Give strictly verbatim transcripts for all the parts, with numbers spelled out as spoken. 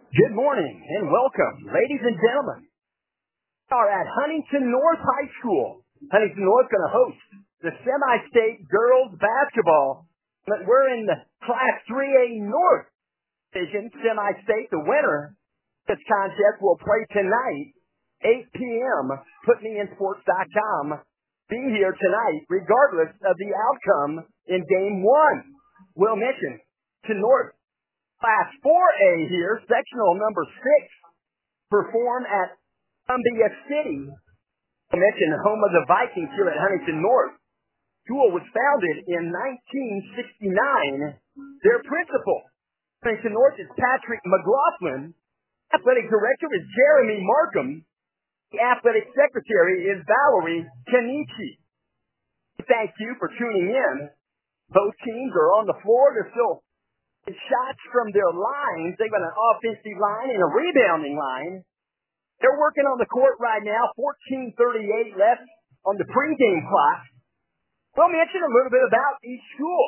Good morning and welcome, ladies and gentlemen. We are at Huntington North High School. Huntington North going to host the semi-state girls basketball. But we're in the Class three A North Division semi-state. The winner of this contest will play tonight, eight p.m. put me in sports dot com. Be here tonight, regardless of the outcome in Game One. We'll mention to North. Class four A here, sectional number six, perform at Columbia City. I mentioned home of the Vikings here at Huntington North. School was founded in nineteen sixty-nine. Their principal, Huntington North, is Patrick McLaughlin. Athletic director is Jeremy Markham. The athletic secretary is Valerie Kenichi. Thank you for tuning in. Both teams are on the floor. They're still shots from their lines. They've got an offensive line and a rebounding line. They're working on the court right now. fourteen thirty-eight left on the pregame clock. We'll mention a little bit about each school.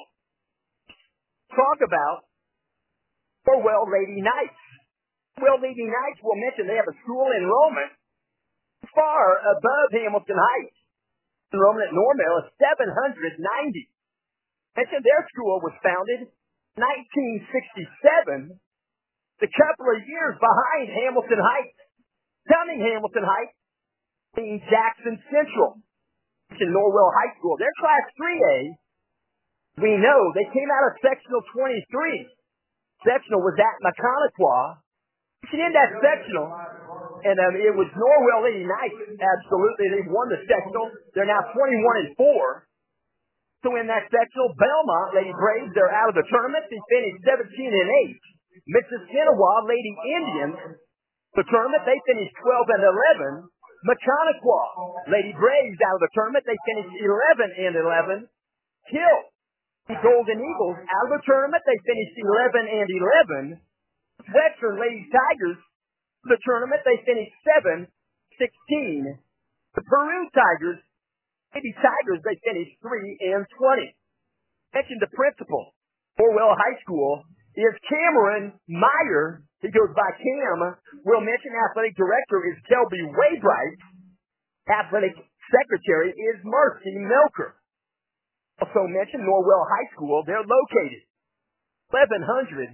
Talk about Norwell Lady Knights. Norwell Lady Knights, we'll mention they have a school enrollment far above Hamilton Heights. Enrollment at Norwell is seven hundred ninety. Mention their school was founded nineteen sixty-seven, a couple of years behind Hamilton Heights. Coming Hamilton Heights, being Jackson Central, in Norwell High School. They're Class three A. We know they came out of Sectional twenty-three. Sectional was at Maconaquah. In that sectional, and um, it was Norwell Lady Knights. Absolutely, they won the sectional. They're now twenty-one and four. So in that sectional, Belmont Lady Braves, they're out of the tournament. They finished seventeen and eight. Mississinawa Lady Indians, the tournament, they finished twelve and eleven. Maconaquah Lady Braves out of the tournament. They finished eleven and eleven. Hill Golden Eagles out of the tournament. They finished eleven and eleven. Western Lady Tigers, the tournament, they finished seven sixteen. The Peru Tigers, Lady Tigers, they finished three and twenty. Mentioned the principal, Norwell High School, is Cameron Meyer. He goes by Cam. We'll mention athletic director is Kelby Waybright. Athletic secretary is Marcy Melker. Also mentioned Norwell High School. They're located eleven hundred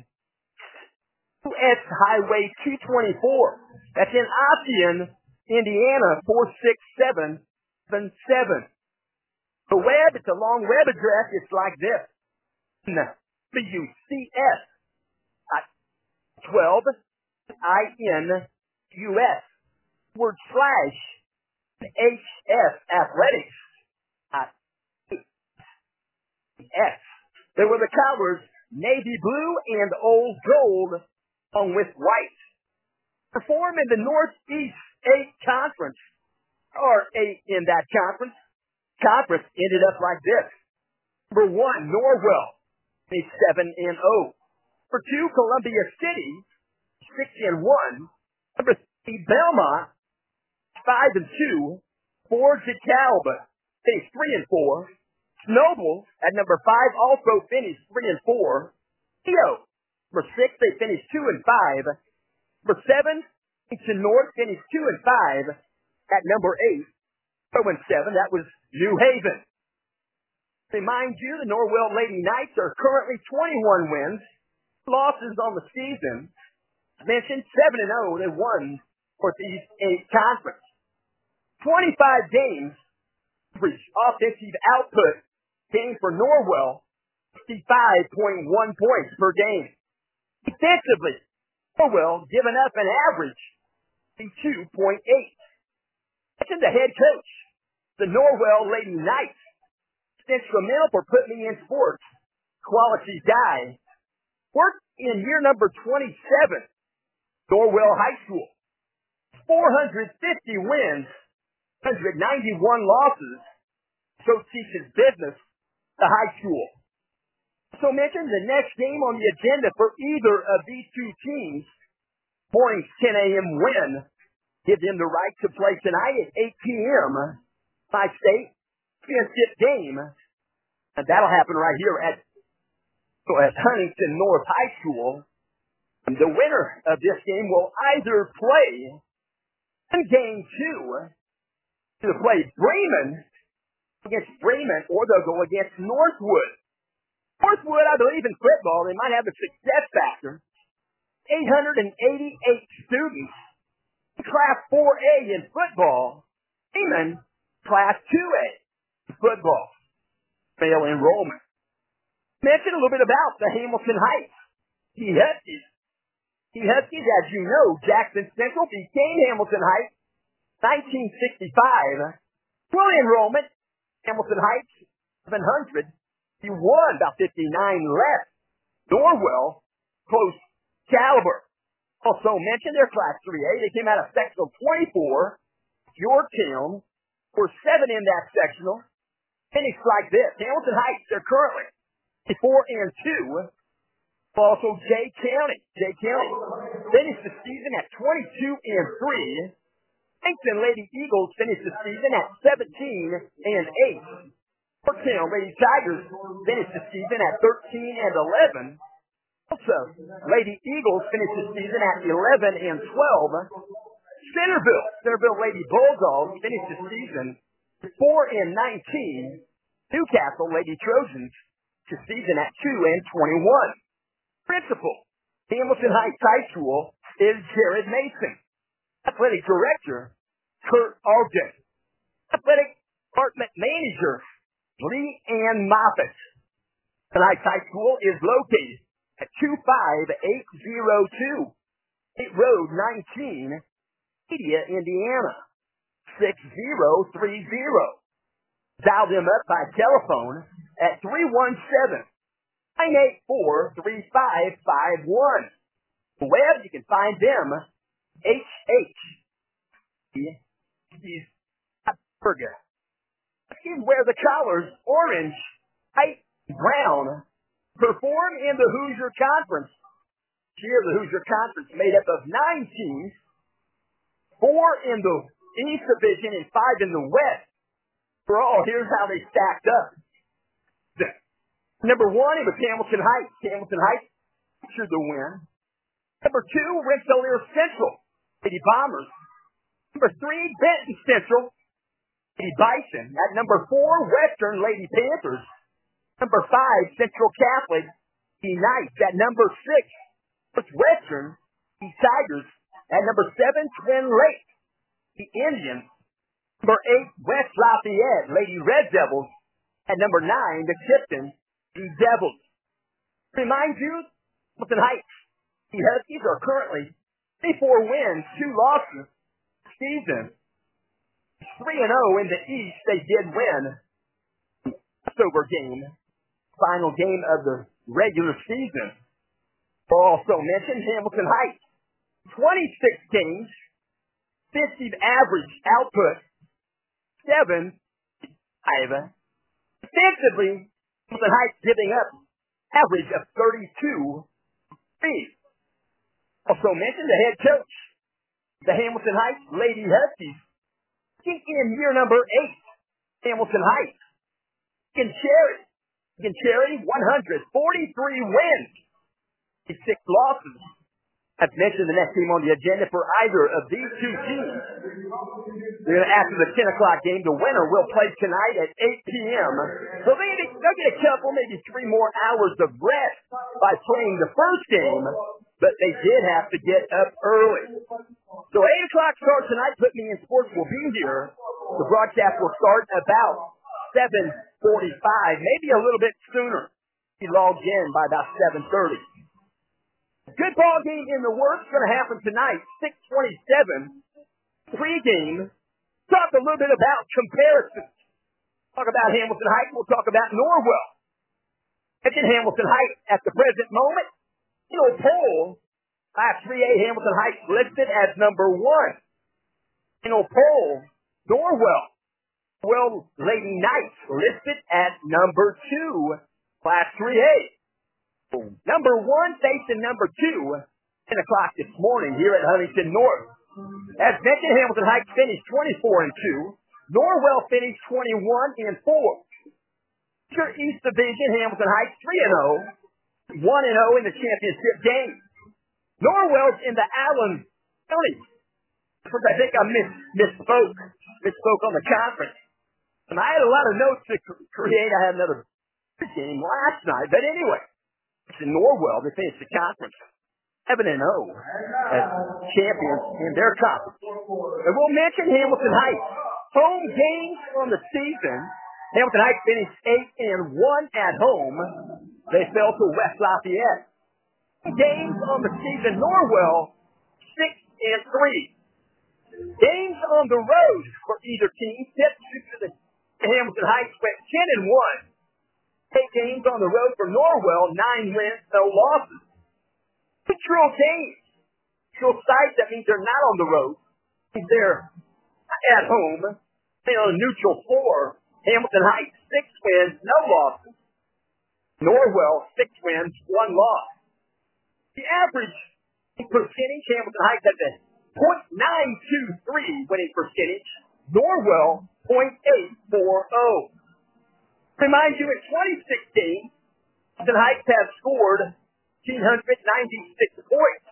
U S Highway two twenty-four. That's in Ossian, Indiana, four six seven seven seven. The web, it's a long web address. It's like this. W C S twelve I N U S word slash H S athletics at S. They were the colors navy blue and old gold along with white. Perform in the Northeast eight Conference, or eight in that conference. Conference ended up like this. Number one, Norwell, is seven and oh. Number two, Columbia City, six and one. Number three, Belmont, five and two. Four, DeKalb, finished three and four. Noble at number five also finished three and four. Theo, number six, they finished two and five. Number seven, Huntington North finished two and five. At number eight, oh and seven, that was New Haven. Remind you, the Norwell Lady Knights are currently twenty-one wins, losses on the season. As mentioned, seven and oh, they won Northeast eight Conference. twenty-five games, average offensive output came for Norwell, fifty-five point one points per game. Defensively, Norwell giving up an average of two point eight. Mention the head coach, the Norwell Lady Knights, instrumental for putting me in sports. Quality guy. Worked in year number twenty-seven, Norwell High School. four hundred fifty wins, one hundred ninety-one losses. So teaches business to high school. So mention the next game on the agenda for either of these two teams. Morning's ten a.m. win. Give them the right to play tonight at eight p.m. By state championship game. And that'll happen right here at, at Huntington North High School. The winner of this game will either play in game two to play Bremen against Bremen, or they'll go against Northwood. Northwood, I believe in football, they might have a success factor. eight hundred eighty-eight students in Class four A in football. Bremen, Class two A in football. Male enrollment. Mention a little bit about the Hamilton Heights T Huskies. T Huskies, as you know, Jackson Central became Hamilton Heights nineteen sixty-five. Full enrollment, Hamilton Heights, seven hundred. He won about fifty-nine left. Norwell, close caliber. Also mentioned their Class three A. They came out of sectional twenty-four. Yorktown were seven in that sectional. Finished like this. Hamilton Heights, they're currently four and two. Also, Jay County. Jay County finished the season at twenty-two and three. Langston Lady Eagles finished the season at seventeen and eight. Yorktown Lady Tigers finished the season at thirteen and eleven. Also, Lady Eagles finished the season at eleven and twelve. Centerville, Centerville Lady Bulldogs finished the season four and nineteen. Newcastle Lady Trojans the season at two and twenty-one. Principal, Hamilton Heights High School, is Jared Mason. Athletic Director, Kurt Ogden. Athletic Department Manager, Lee Ann Moffitt. Hamilton Heights High School is located at two five eight zero two State Road nineteen, Media, Indiana, six zero three zero. Dial them up by telephone at three one seven, nine eight four, three five five one. The web, you can find them, H H. He's Burger. He's where the colors, orange, white, brown, perform in the Hoosier Conference. Here, the Hoosier Conference made up of nine teams, four in the East Division and five in the West. For all, here's how they stacked up. The, number one, it was Hamilton Heights. Hamilton Heights featured the win. Number two, Rensselaer Central, Lady Bombers. Number three, Benton Central, Lady Bison. At number four, Western Lady Panthers. Number five, Central Catholic, Lady Knights. At number six, Western, Lady Tigers. At number seven, Twin Lakes, the Indians. Number eight, West Lafayette, Lady Red Devils. At number nine, the Tipton, the Devils. Remind you, Hamilton Heights, the Huskies are currently twenty-four wins, two losses this season. three and oh in the East. They did win the crossover game, final game of the regular season. Also mentioned Hamilton Heights, twenty-six games, fifty average output, seven, five. Defensively, Hamilton Heights giving up average of thirty-two, three. Also mentioned the head coach, the Hamilton Heights Lady Huskies, in year number eight, Hamilton Heights. In Cherry, in Cherry, one hundred forty-three wins, six losses. I've mentioned the next team on the agenda for either of these two teams. After the ten o'clock game, the winner will play tonight at eight p.m. So they, they'll get a couple, maybe three more hours of rest by playing the first game, but they did have to get up early. So eight o'clock start tonight. Put Me in Sports will be here. The broadcast will start about seven forty-five, maybe a little bit sooner. He logged in by about seven thirty. Good ball game in the works going to happen tonight, six twenty-seven, pregame. Talk a little bit about comparisons. Talk about Hamilton Heights. We'll talk about Norwell. It's in Hamilton Heights at the present moment. You know, poll, Class three A Hamilton Heights listed as number one. You know, poll, Norwell. Well, Lady Knights listed at number two, Class three A. Number one facing number two, ten o'clock this morning here at Huntington North. As mentioned, Hamilton Heights finished twenty-four and two. Norwell finished twenty-one and four. East Division, Hamilton Heights three and oh. one and oh in the championship game. Norwell's in the Allen County. I think I miss, misspoke, misspoke on the conference. And I had a lot of notes to create. I had another game last night. But anyway, it's in Norwell. They finished the conference seven and oh as champions in their conference. And we'll mention Hamilton Heights. Home games on the season. Hamilton Heights finished eight and one at home. They fell to West Lafayette. Games on the season, Norwell six and three. Games on the road for either team. The Hamilton Heights went ten and one. Eight games on the road for Norwell, nine wins, no losses. Neutral games. Neutral site, that means they're not on the road. They're at home. They're on a neutral four. Hamilton Heights, six wins, no losses. Norwell, six wins, one loss. The average percentage, Hamilton Heights has a point nine two three winning percentage. Norwell, point eight four oh. Remind you, in twenty sixteen, Hamilton Heights have scored one thousand nine hundred ninety-six points.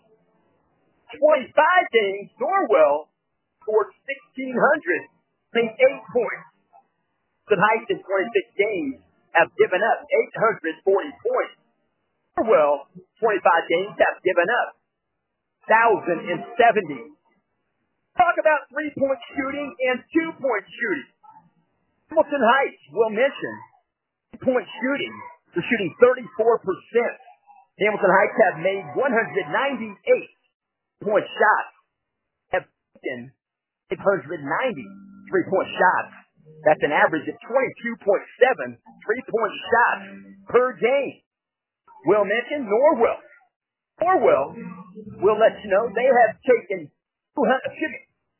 twenty-five games, Norwell scored one thousand six hundred eight points. Hamilton Heights in twenty-six games have given up eight hundred forty points. Norwell, twenty-five games, have given up one thousand seventy. Talk about three-point shooting and two-point shooting. Hamilton Heights, will mention, three-point shooting. They're shooting thirty-four percent. Hamilton Heights have made one hundred ninety-eight point shots. Have taken eight hundred ninety three-point shots. That's an average of twenty-two point seven three-point shots per game. We'll mention Norwell. Norwell will let you know they have taken two hundred, excuse me,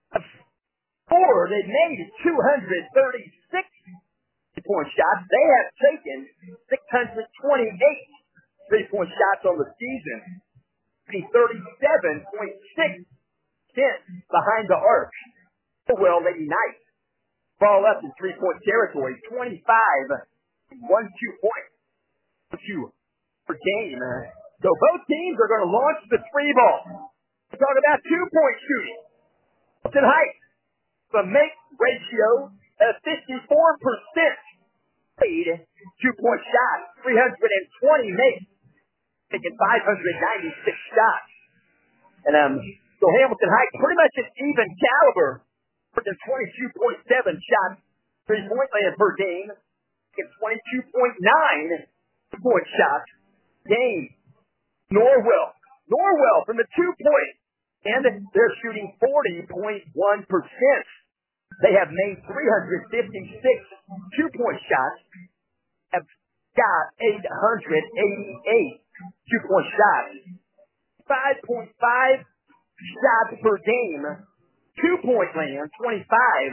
four, they've made two hundred thirty-six three-point shots. They have taken six hundred twenty-eight three-point shots on the season, thirty-seven point six percent behind the arc. Norwell, they unite. Ball up in three-point territory, twenty-five, one, two points. Two per game. So both teams are going to launch the three ball. We're talking about two-point shooting. Hamilton Heights, the make ratio of fifty-four percent made two-point shots, three hundred twenty makes, taking five hundred ninety-six shots. And um, so Hamilton Heights pretty much an even caliber, taking twenty-two point seven shots, three-point land per game, taking twenty-two point nine two-point shots game. Norwell. Norwell from the two-point, and they're shooting forty point one percent. They have made three hundred fifty-six two-point shots, have got eight hundred eighty-eight two-point shots, five point five shots per game, two-point land, twenty-five,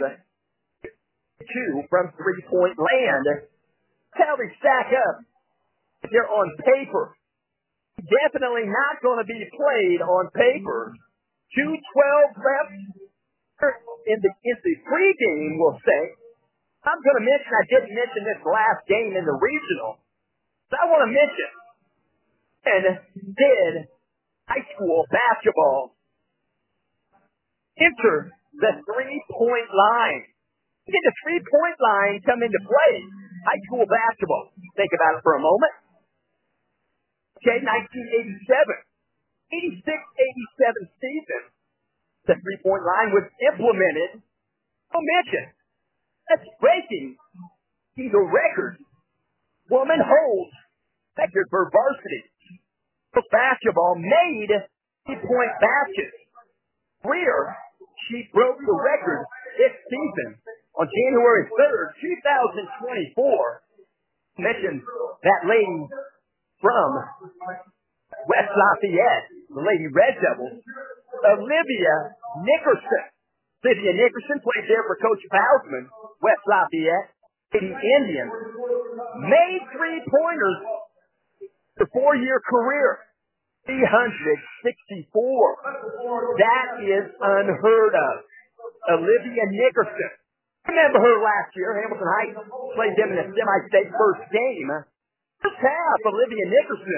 two from three-point land. That's how they stack up. They're on paper. Definitely not going to be played on paper. two twelve left in the, in the pregame, we'll say. I'm going to mention, I didn't mention this last game in the regional. So I want to mention, and did high school basketball enter the three-point line? Did the three-point line come into play? High school basketball. Think about it for a moment. Okay, nineteen eighty-seven. eighty-six eighty-seven season. The three-point line was implemented. I'll mention, that's breaking the record. Woman holds record for varsity basketball made three-point baskets. Rear, she broke the record this season on January third, twenty twenty-four. Mentioned that lady from West Lafayette, the Lady Red Devils, Olivia Nickerson. Olivia Nickerson played there for Coach Pausman, West Lafayette, Lady Indians. Made three-pointers for four-year career, three hundred sixty-four. That is unheard of. Olivia Nickerson. Remember her last year. Hamilton Heights played them in a semi-state first game. First half, Olivia Nickerson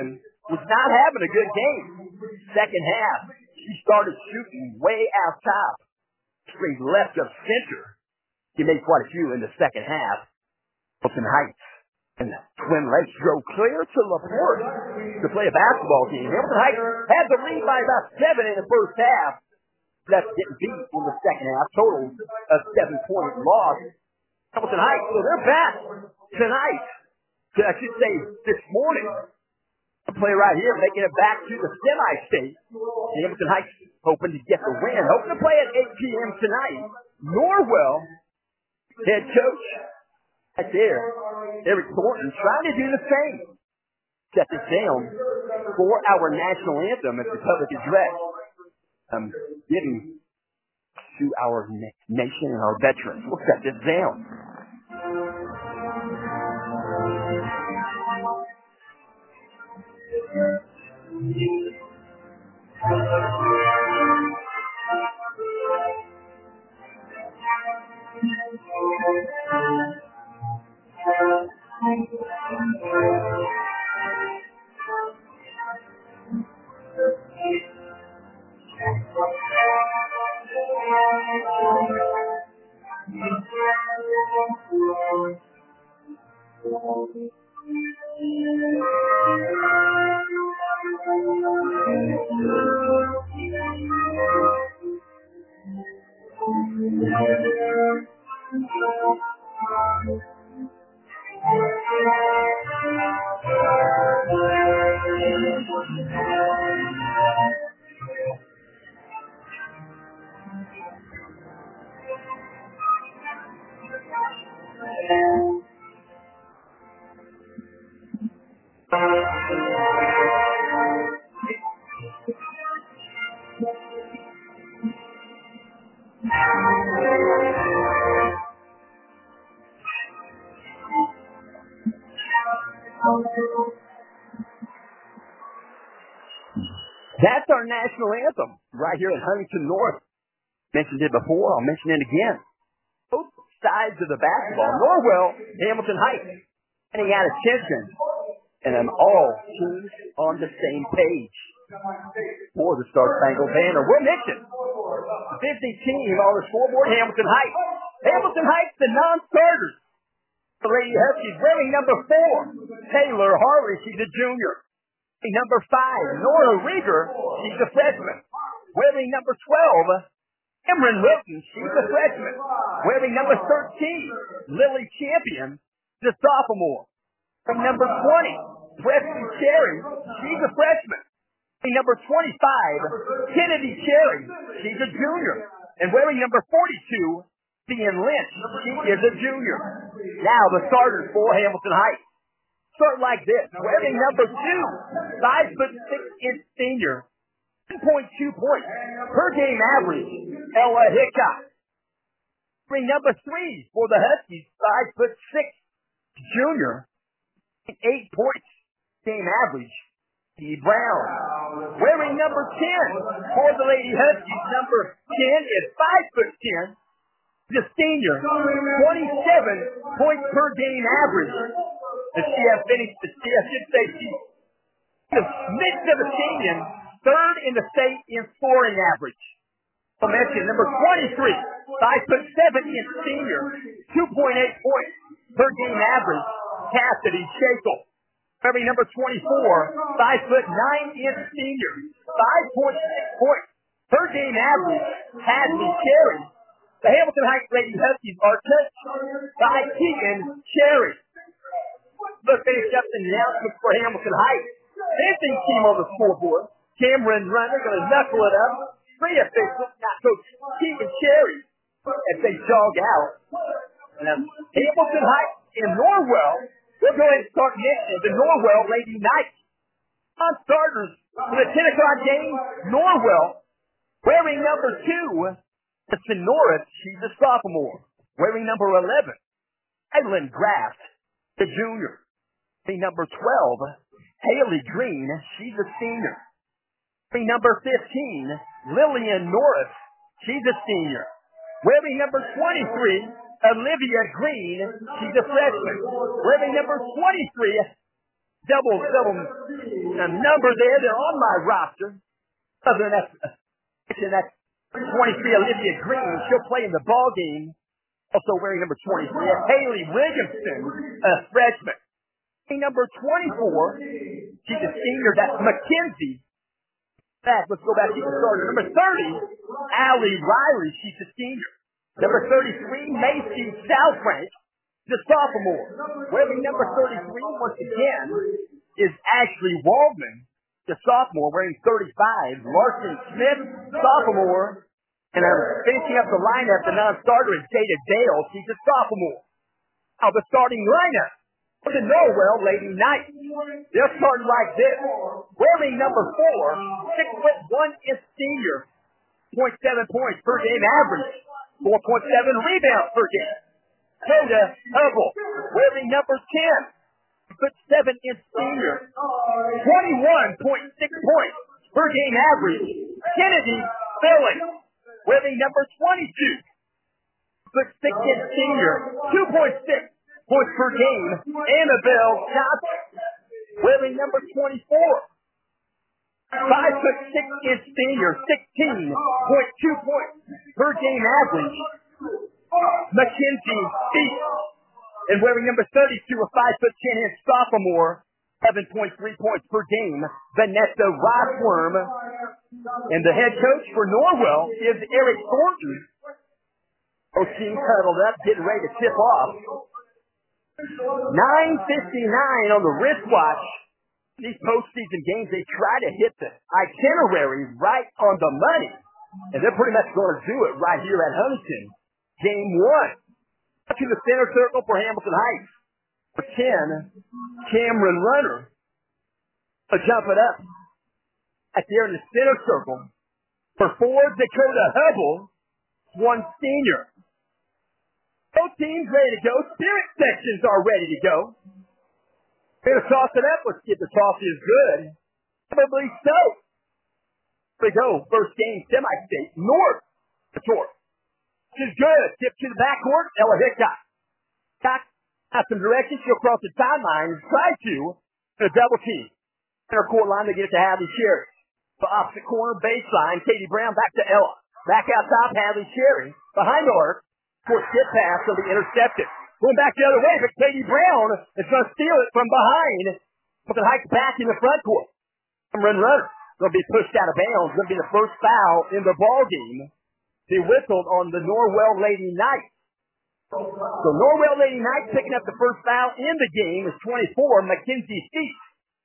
was not having a good game. Second half, she started shooting way out top, straight left of center. She made quite a few in the second half. Hamilton Heights and Twin Lakes drove clear to LaPorte to play a basketball game. Hamilton Heights had the lead by about seven in the first half. That's getting beat in the second half. Total a seven-point loss. Hamilton Heights, so they're back tonight. I should say this morning. To play right here, making it back to the semi-state. Hamilton Heights hoping to get the win. Hoping to play at eight p.m. tonight. Norwell, head coach, right there, Eric Thornton, trying to do the same. Set this down for our national anthem at the public address. Um, giving to our nation and our veterans. We'll set this down. That's our national anthem right here at Huntington North. Mentioned it before, I'll mention it again. Both sides of the basketball, Norwell, Hamilton Heights, and he had attention, and I'm all teams on the same page for the Star Spangled Banner. We'll mention the visiting team on the scoreboard, Hamilton Heights. Hamilton Heights, the non-starters. The Lady Huskies wearing number four, Taylor Harley, she's a junior. Number five, Nora Rieger, she's a freshman. Wearing number twelve, Cameron Wilton, she's a freshman. Wearing number thirteen, Lily Champion, she's a sophomore. Wearing number twenty, Presley Cherry, she's a freshman. Wearing number twenty-five, Kennedy Cherry, she's a junior. And wearing number forty-two, Ian Lynch, she is a junior. Now the starters for Hamilton Heights. Start like this. Wearing number two, five foot six inch senior, ten point two points per game average, Ella Hickok. Wearing number three for the Huskies, five foot six junior, eight points game average, T. Brown. Wearing number ten for the Lady Huskies, number ten is five foot ten, the senior, twenty-seven points per game average. The C F finished, the C F should say she the midst of the senior, third in the state in scoring average. I'll mention number twenty-three, five foot seven inch senior, two point eight points per game average, Cassidy Shackle. Every number twenty-four, five foot nine inch senior, five point six points per game average, Hadley Cherry. The Hamilton Heights Lady Huskies are coached by Keegan Cherry. Let's finish up the announcement for Hamilton Heights. Dancing team on the scoreboard. Cameron Runner going to knuckle it up. Three officials, not Coach Keegan Cherry, as they jog out. And Hamilton Heights and Norwell, we'll go ahead and start mentioning the Norwell Lady Knights. On starters for the ten o'clock game, Norwell, wearing number two, Kristen Norris, she's a sophomore. Wearing number eleven, Evelyn Graft, the junior. Number twelve, Haley Green, she's a senior. Number fifteen, Lillian Norris, she's a senior. Wearing number twenty-three, Olivia Green, she's a freshman. Wearing number twenty-three, double, double A number there, they're on my roster. Other than that, that's twenty-three, Olivia Green. She'll play in the ball game. Also wearing number twenty-three, Haley Williamson, a freshman. Number twenty-four, she's a senior. That's Mackenzie. Back, let's go back to the starter. Number thirty, Allie Riley. She's a senior. Number thirty-three, Macy Southrank, the sophomore. Wearing number thirty-three, once again, is Ashley Waldman, the sophomore, wearing thirty-five. Larson Smith, sophomore. And I'm finishing up the lineup. The non-starter is Jada Dale. She's a sophomore. Now the starting lineup for the Norwell Lady Knights. They're starting like this. Wearing number four, six foot one inch senior, point seven points per game average, four point seven rebounds per game. Coda Hubble, wearing number ten, six foot seven inch senior, twenty-one point six points per game average. Kennedy Billing, wearing number twenty-two, six foot six inch senior, two point six points per game. Annabelle Johnson, wearing number twenty-four, five foot six inch senior, sixteen point two points per game average. Mackenzie Speak, and wearing number thirty-two, a five foot ten inch sophomore, seven point three points per game. Vanessa Rossworm, and the head coach for Norwell is Eric Thornton. Both teams huddled up, getting ready to tip off. nine fifty-nine on the wristwatch. These postseason games, they try to hit the itinerary right on the money. And they're pretty much going to do it right here at Huntington. Game one. To the center circle for Hamilton Heights. For ten, Cameron Runner. To jump it up. At there in the center circle. For four, Dakota Hubble. One senior. Both teams ready to go. Spirit sections are ready to go. We're going to toss it up. Let's get the toss is good. Probably so. Here we go. First game, semi-state. North. The tour. This is good. Tip to the backcourt. Ella Hickok. Hickok has some direction. She'll cross the timeline and try to. A double team. Center court line to get it to Hadley Sherry. The opposite corner, baseline. Katie Brown back to Ella. Back out top, Hadley Sherry. Behind the arc. For skip pass will be intercepted. Going back the other way, but Katie Brown is going to steal it from behind. But the Heights back in the front court. Run runner. Going to be pushed out of bounds. Going to be the first foul in the ball game. They whistled on the Norwell Lady Knights. So Norwell Lady Knights picking up the first foul in the game is twenty-four, Mackenzie Speak.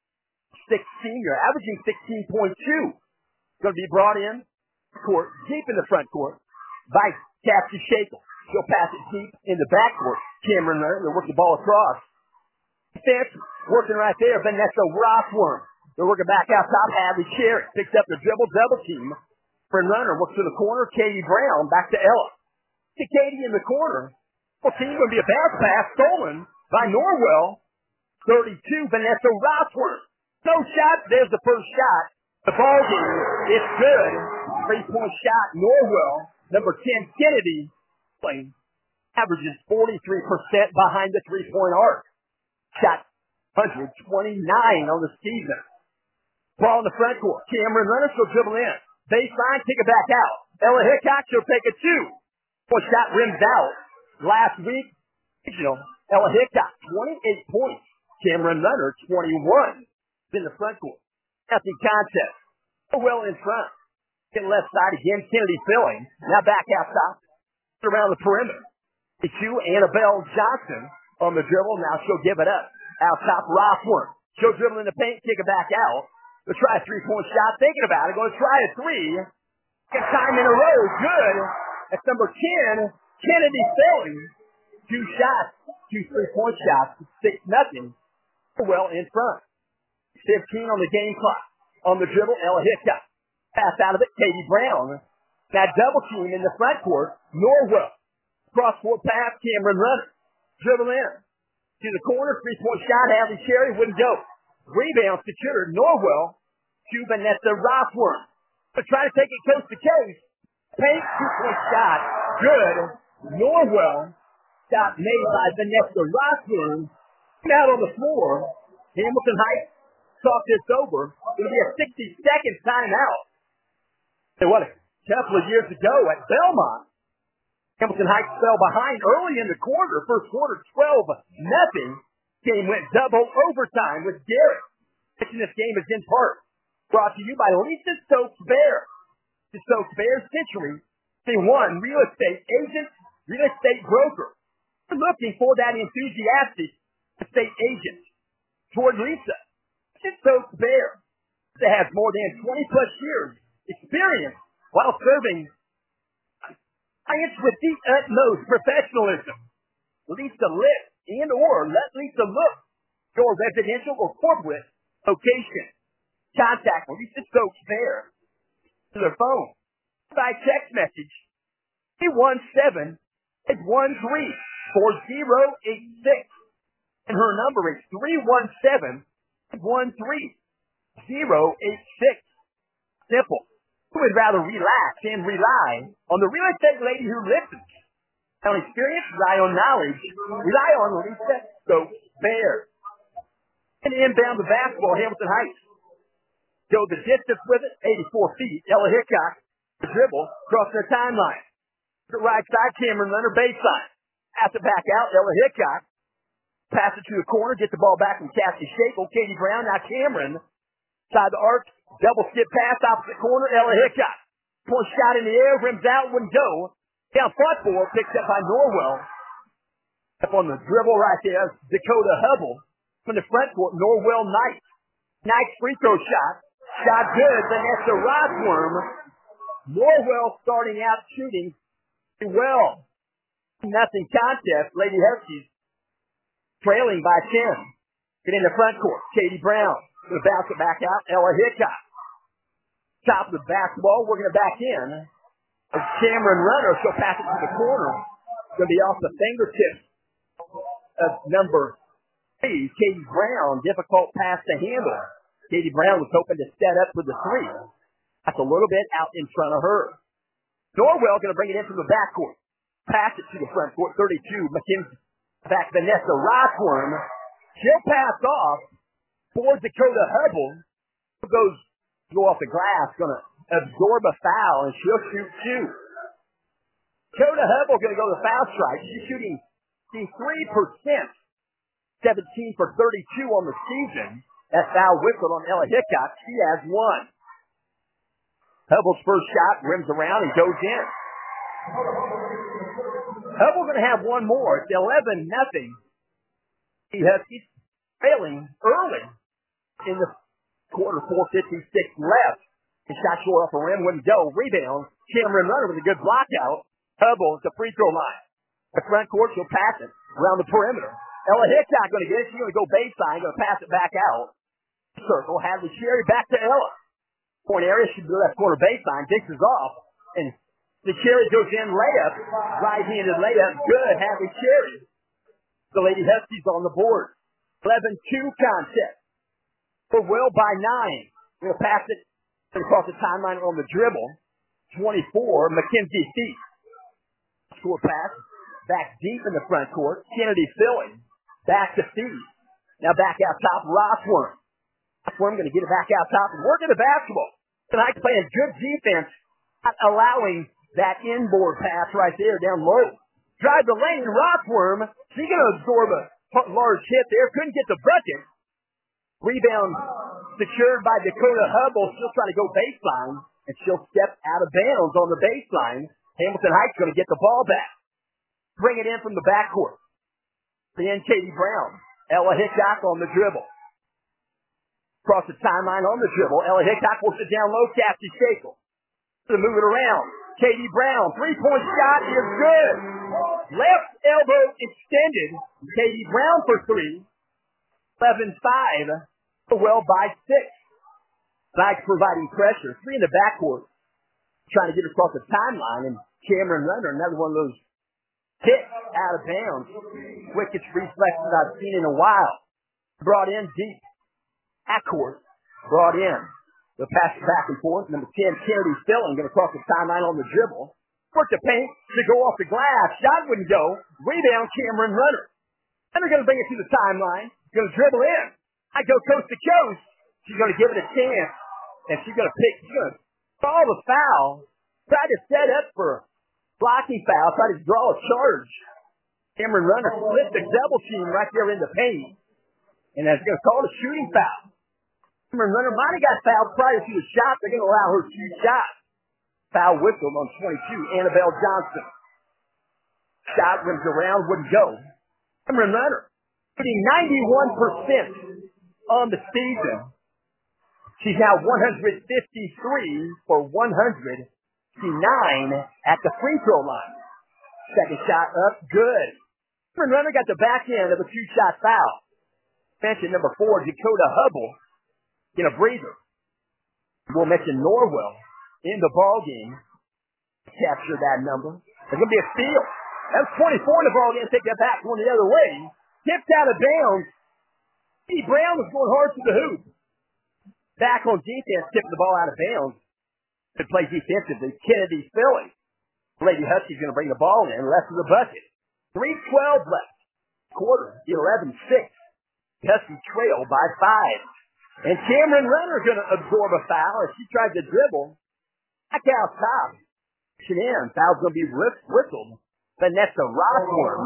Six senior, averaging sixteen point two. Going to be brought in court, deep in the front court by Cassie Shakel. She'll pass it deep in the backcourt. Cameron Runner, they'll work the ball across. Defense working right there. Vanessa Rossworm. They're working back out top. Hadley Sherry picks up the dribble, double team. For Runner, looks to the corner. Katie Brown back to Ella. To Katie in the corner. Well, team going to be a bounce pass stolen by Norwell. thirty-two, Vanessa Rossworm. No shot. There's the first shot. The ball game is good. Three-point shot. Norwell. Number ten, Kennedy. Playing. Averages forty-three percent behind the three-point arc. Shot one hundred twenty-nine on the season. Ball in the front court. Cameron Runner, she'll dribble in. Baseline, kick it back out. Ella Hickok, she'll take a two. One shot rims out. Last week, regional, Ella Hickok, twenty-eight points. Cameron Runner, twenty-one. In the front court. Nothing contest. Well in front. Get left side again. Kennedy filling. Now back outside. Around the perimeter. Two, Annabelle Johnson on the dribble. Now she'll give it up. Out top, Rossworm. She'll dribble in the paint, kick it back out. They'll try a three-point shot. Thinking about it. Going to try a three. Second time in a row. Good. That's number ten, Kennedy Filling. Two shots. Two three-point shots. Six nothing. Well in front. fifteen on the game clock. On the dribble, Ella Hickok. Pass out of it, Katie Brown. That double team in the front court, Norwell. Cross court pass, Cameron Runner. Dribble in. To the corner, three-point shot, Hadley Sherry wouldn't go. Rebound secured, Norwell. To Vanessa Rossworm. But try to take it coast to coast. Paint, two-point shot, good. Norwell. Shot made by Vanessa Rossworm. Out on the floor, Hamilton Heights talk this over. It'll be a sixty-second timeout. And what a couple of years ago at Belmont, Hamilton Heights fell behind early in the quarter. First quarter, twelve nothing. Game went double overtime with Garrett. Pitching this game is in part brought to you by Lisa Stokes Bear. The Stokes Bear Century, the one real estate agent, real estate broker. We're looking for that enthusiastic estate agent. Toward Lisa, Lisa Stokes Bear that has more than twenty plus years experience while serving clients with the utmost professionalism. Lisa lives and or let Lisa look your residential or corporate location. Contact Lisa Stokes Bear to their phone by text message three one seven, eight one three, four zero eight six. And her number is three one seven, eight one three, zero eight six. Simple. Who would rather relax and rely on the real estate lady who listens? On experience, rely on knowledge, rely on Lisa Stokes Bear. And inbound the basketball, Hamilton Heights. Go the distance with it, eighty-four feet. Ella Hickok, the dribble, cross their timeline. The right side, Cameron Leonard, baseline. Pass it back out, Ella Hickok. Pass it to the corner, get the ball back from Cassie Shaple. Katie Brown, now Cameron. Side the arc, double skip pass, opposite corner, Ella Hickok. Point shot in the air, rims out, wouldn't go. Down front four, picked up by Norwell. Up on the dribble right there, Dakota Hubble. From the front court, Norwell Knight. Knight's free throw shot. Shot good, Vanessa Rothworm. Norwell starting out shooting well. Nothing contest, Lady Huskies trailing by ten. Get in the front court, Katie Brown. Gonna bounce it back out, Ella Hickok. Top of the basketball, we're gonna back in. As Cameron Runner, she'll pass it to the corner. Gonna be off the fingertips of number three, Katie Brown. Difficult pass to handle. Katie Brown was hoping to set up for the three. That's a little bit out in front of her. Norwell gonna bring it in from the backcourt. Pass it to the front court, thirty-two, McKenzie. Back Vanessa Rothworm. She'll pass off for Dakota Hubble. Who goes go off the glass, gonna absorb a foul, and she'll shoot two. Dakota Hubble gonna go to foul strike. She's shooting three percent, seventeen for thirty-two on the season. That foul whistled on Ella Hickok. She has one. Hubble's first shot rims around and goes in. Hubble gonna have one more. It's eleven nothing. The Huskies trailing early in the quarter, four fifty-six left. The shot short off the rim, wouldn't go. Rebound. Cameron Runner with a good block out. Hubble at the free throw line. The front court, she'll pass it around the perimeter. Ella Hickok going to get it. She's going to go baseline, going to pass it back out. Circle. Hadley Cherry back to Ella. Point area, she blew that corner baseline. Dishes off. And the Cherry goes in layup. Right-handed layup. Good. Hadley Cherry. The Lady Huskies on the board. eleven two contest. For well by nine. We'll pass it across the timeline on the dribble. twenty-four, Mackenzie Feet. Score pass. Back deep in the front court. Kennedy filling. Back to Feet. Now back out top, Rothworm. Rothworm going to get it back out top and work at the basketball. Tonight playing good defense. Not allowing that inboard pass right there down low. Drive the lane. Rothworm. She's going to absorb a large hit there. Couldn't get the bucket. Rebound secured by Dakota Hubble. She'll try to go baseline, and she'll step out of bounds on the baseline. Hamilton Heights going to get the ball back. Bring it in from the backcourt. Then Katie Brown. Ella Hickok on the dribble. Across the timeline on the dribble. Ella Hickok works it down low. Cassie Shakel. To move it around. Katie Brown. Three-point shot is good. Left elbow extended. Katie Brown for three. eleven five. Well by six. Knights providing pressure. Three in the backcourt. Trying to get across the timeline. And Cameron Runner, another one of those hits out of bounds. Quickest reflexes I've seen in a while. Brought in deep. Backcourt. Brought in. They'll pass it back and forth. Number ten, Kennedy Filling, going to cross the timeline on the dribble. Work the paint to go off the glass. Shot wouldn't go. Rebound, Cameron Runner. And they're going to bring it to the timeline. Going to dribble in. I go coast to coast. She's going to give it a chance, and she's going to pick, she's going to call the foul, try to set up for a blocking foul, try to draw a charge. Cameron Runner slipped the double team right there in the paint, and that's going to call a shooting foul. Cameron Runner might have got fouled prior to the shot. They're going to allow her to shoot shots. Foul whistle on twenty-two, Annabelle Johnson. Shot rims around, wouldn't go. Cameron Runner shooting ninety-one percent on the season. She's now one hundred fifty-three for one hundred nine at the free throw line. Second shot up, good. Cameron Runner got the back end of a two-shot foul. Mention number four, Dakota Hubble, in a breather. We'll mention Norwell in the ball game. Capture that number. There's going to be a steal. That's twenty-four in the ball game. Take that back going the other way. Tipped out of bounds. Steve Brown was going hard to the hoop. Back on defense, tipping the ball out of bounds. Good play defensively. Kennedy Philly. Lady Husky's going to bring the ball in. Left of the bucket. three twelve left. Quarter. eleven six. Husky trail by five. And Cameron Runner going to absorb a foul as she tried to dribble. Back out top. In. Foul's going to be whistled. Vanessa Rothworm.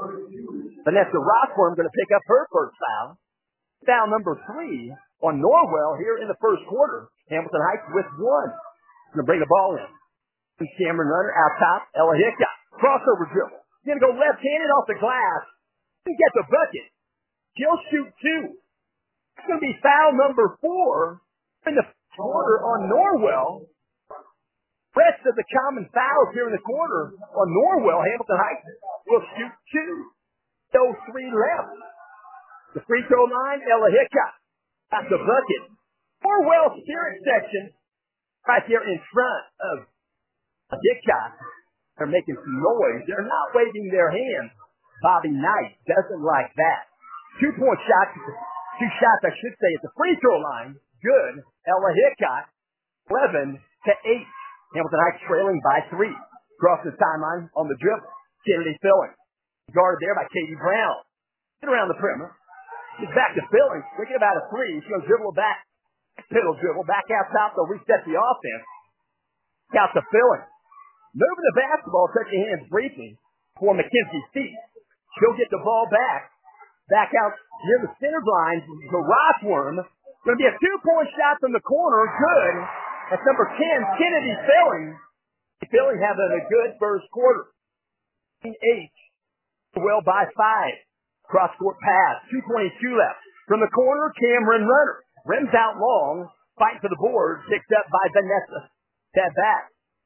Vanessa Rothworm going to pick up her first foul. Foul number three on Norwell here in the first quarter. Hamilton Heights with one. Going to bring the ball in. Cameron Runner out top. Ella Hickok. Crossover dribble. Going to go left-handed off the glass. And get the bucket. She'll shoot two. It's going to be foul number four in the quarter on Norwell. Rest of the common fouls here in the quarter on Norwell. Hamilton Heights will shoot two. Those three left. The free throw line, Ella Hickok got the bucket. Norwell spirit section right there in front of Hickok. They're making some noise. They're not waving their hands. Bobby Knight doesn't like that. Two-point shot, two shots, I should say, at the free throw line. Good. Ella Hickok, eleven to eight. Hamilton Heights trailing by three. Across the timeline on the dribble. Kennedy Filling. Guarded there by Katie Brown. Get around the perimeter. Gets back to Filling. Thinking about a three. She's going to dribble back. Piddle dribble. Back out top. They'll reset the offense. Out to Filling. Moving the basketball. Touching hands briefly for Mackenzie Feet. She'll get the ball back. Back out near the center line. The Rothworm. Going to be a two-point shot from the corner. Good. That's number ten, Kennedy Filling. Filling having a good first quarter. eight. Well by five. Cross-court pass. two twenty-two left. From the corner, Cameron Runner. Rims out long. Fighting for the board. Picked up by Vanessa. Step back.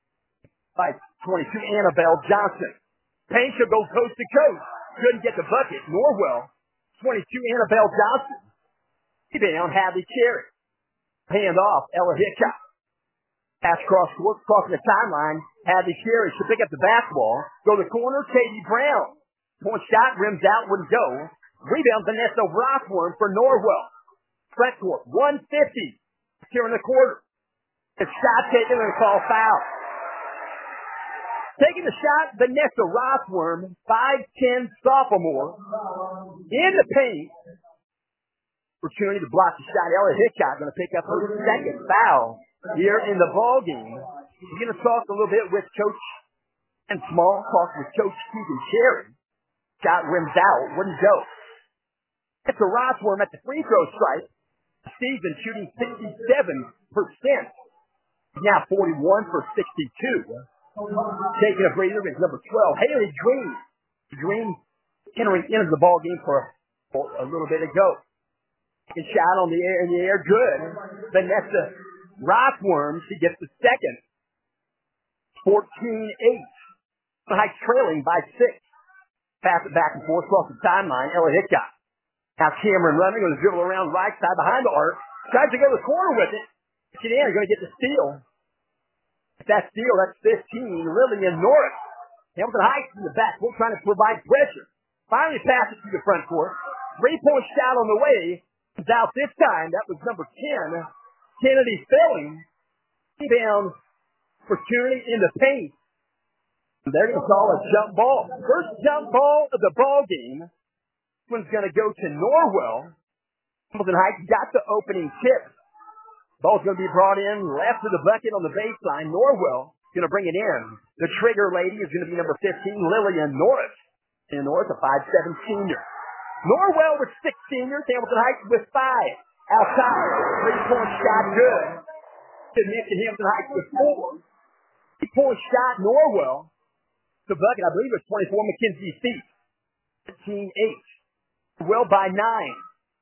By twenty-two, Annabelle Johnson. Payne should go coast to coast. Couldn't get the bucket. Norwell. twenty-two, Annabelle Johnson. Down, Hadley Cherry. Hand off, Ella Hickok. Pass cross court, crossing the timeline. Hadley Cherry should pick up the basketball. Go to the corner, Katie Brown. Point shot, rims out, wouldn't go. Rebound, Vanessa Rothworm for Norwell. Front court, one fifty. Here in the quarter. The shot taken and a call foul. Taking the shot, Vanessa Rothworm, five ten sophomore. In the paint. Opportunity to block the shot. Ella Hickok going to pick up her second foul here in the ball game. We're going to talk a little bit with Coach and Small, talk with Coach Keegan Cherry. Shot rims out, wouldn't go. It's a Rothworm at the free throw stripe. Season shooting sixty-seven percent. Now forty-one for sixty-two. Taking a breather is number twelve, Haley Green. Green entering into the ball game for a little bit ago. Second shot on the air, in the air, good. Vanessa Rothworm, she gets the second. fourteen eight. Heights trailing by six. Pass it back and forth across the timeline. Ella Hickok. Now Cameron Runner going to dribble around right side behind the arc. Tries to go to the corner with it. Get in, going to get the steal. That steal, that's fifteen. Lillian Norris. Hamilton Heights in the backcourt trying to provide pressure. Finally pass it to the front court. Three-point shot on the way. It's out this time. That was number ten. Kennedy Filling. Rebound opportunity in the paint. They're going to call a jump ball. First jump ball of the ball game. This one's going to go to Norwell. Hamilton Heights got the opening tip Ball's going to be brought in left to the bucket on the baseline. Norwell going to bring it in. The trigger lady is going to be number fifteen, Lillian Norris. And Norris, a five seven senior. Norwell with six seniors. Hamilton Heights with five. Outside. Three-point shot good. To Nick and Hamilton Heights with four. Three-point shot, Norwell. The bucket, I believe it was twenty-four, Mackenzie Feet. fifteen eight. Well by nine.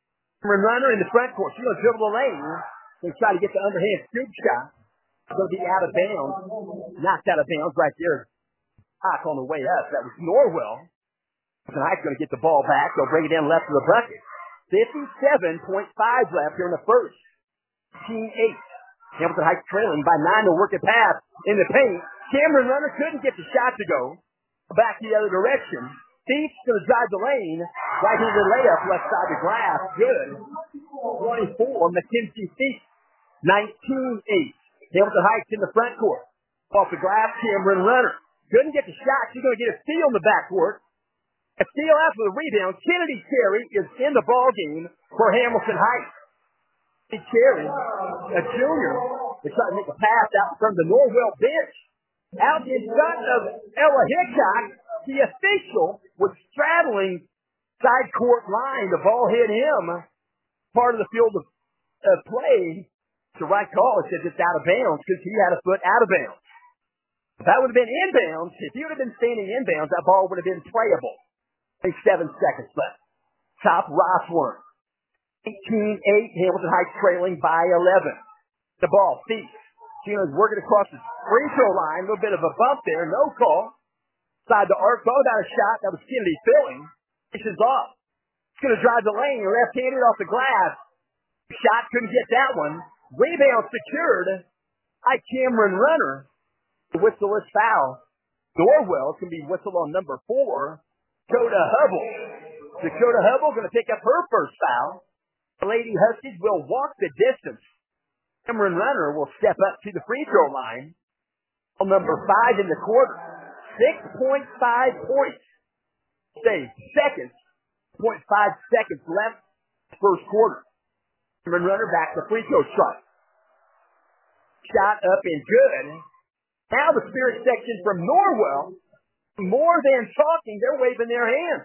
Runner in the front court. She's going to dribble the lane. They try to get the underhand scoop shot. Going to be out of bounds. Knocked out of bounds right there. Hawk on the way up. That was Norwell. Tonight's going to get the ball back. They'll bring it in left of the bucket. fifty-seven point five left here in the first. fifteen eight. Hamilton Heights trailing by nine. They'll work it pass in the paint. Cameron Runner couldn't get the shot to go. Back the other direction. Thief's going to drive the lane. Right-handed layup left side of the glass. Good. twenty-four. Mackenzie Thief. nineteen eight. Hamilton Heights in the front court. Off the glass, Cameron Runner. Couldn't get the shot. She's going to get a steal in the backcourt. A steal after the rebound. Kennedy Cherry is in the ballgame for Hamilton Heights. Kennedy Cherry, a junior, is trying to make a pass out from the Norwell bench. Out in front of Ella Hickok. The official was straddling side court line. The ball hit him. Part of the field of uh, play. It's the right call. It says it's out of bounds because he had a foot out of bounds. If that would have been inbounds, if he would have been standing inbounds, that ball would have been playable. Seven seconds left. Top Rossworm. eighteen eight. Hamilton Heights trailing by eleven. The ball. Thief. Gina's working across the free throw line. A little bit of a bump there. No call. Side the arc. Ball about a shot. That was Kennedy filling. Dishes off. He's going to drive the lane. Left-handed off the glass. Shot couldn't get that one. Rebound secured by Cameron Runner. The whistle is foul. Norwell can be whistled on number four. Dakota Hubble. Dakota Hubble going to pick up her first foul. The Lady Huskies will walk the distance. Cameron Runner will step up to the free throw line. Number five in the quarter. six point five points. Stay seconds. zero point five seconds left. First quarter. Cameron Runner back to free throw shot. Shot up and good. Now the spirit section from Norwell. More than talking, they're waving their hands.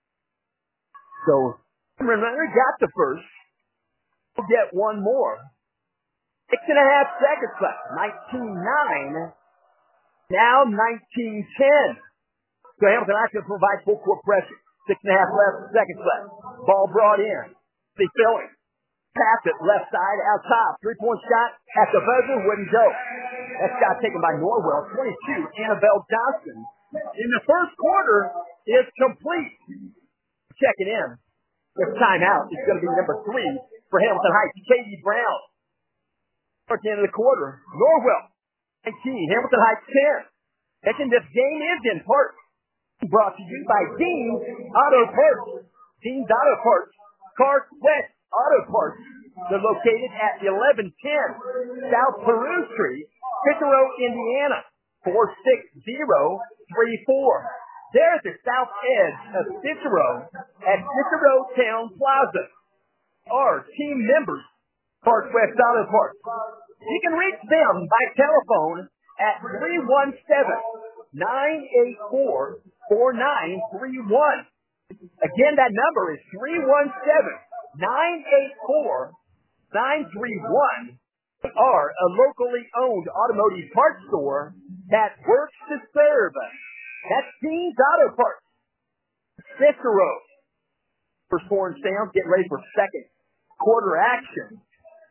So, Cameron Runner got the first. We'll get one more. Six and a half seconds left. nineteen nine. Now nineteen ten. So Hamilton Heights will provide full court pressure. Six and a half left, seconds left. Ball brought in. They filling. Pass it left side out top. Three-point shot at the buzzer wouldn't go. That shot taken by Norwell. twenty-two. Annabelle Johnson. In the first quarter is complete. Checking in. With timeout, it's going to be number three for Hamilton Heights. Katie Brown. At the end of the quarter. Norwell. nineteen. Hamilton Heights ten. Mentioned this game is in part brought to you by Dean's Auto Parts. Dean's Auto Parts. Cart West Auto Parts. They're located at eleven ten South Peru Street, Cicero, Indiana. four six zero three four. They're at the south edge of Cicero at Cicero Town Plaza. Our team members, Park West Auto Parts. You can reach them by telephone at three one seven, nine eight four, four nine three one. Again, that number is three one seven, nine eight four, nine three one. Are a locally owned automotive parts store that works to serve. That's Dean's Auto Parts. Cicero. First four and sound, getting ready for second quarter action.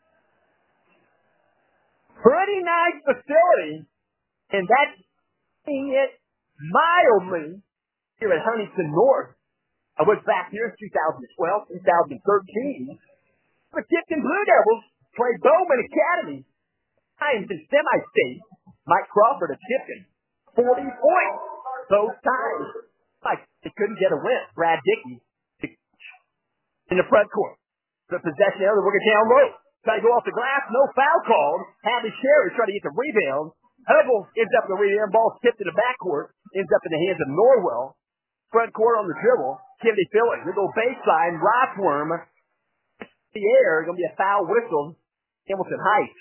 Pretty nice facility, and that's seeing it mildly here at Huntington North. I was back here in two thousand twelve, two thousand thirteen. The Tipton Blue Devils played Bowman Academy. Times in semi-state. Mike Crawford of Tipton. forty points. Both times. Like, they couldn't get a win. Brad Dickey in the front court. The possession there, we're down low. Try to go off the glass. No foul called. Hadley Sherry trying to get the rebound. Hubble ends up in the rebound. Ball tipped in the backcourt. Ends up in the hands of Norwell. Front court on the dribble. Kennedy Phillips. They go baseline. Rockworm. The air. Going to be a foul whistle Hamilton Heights.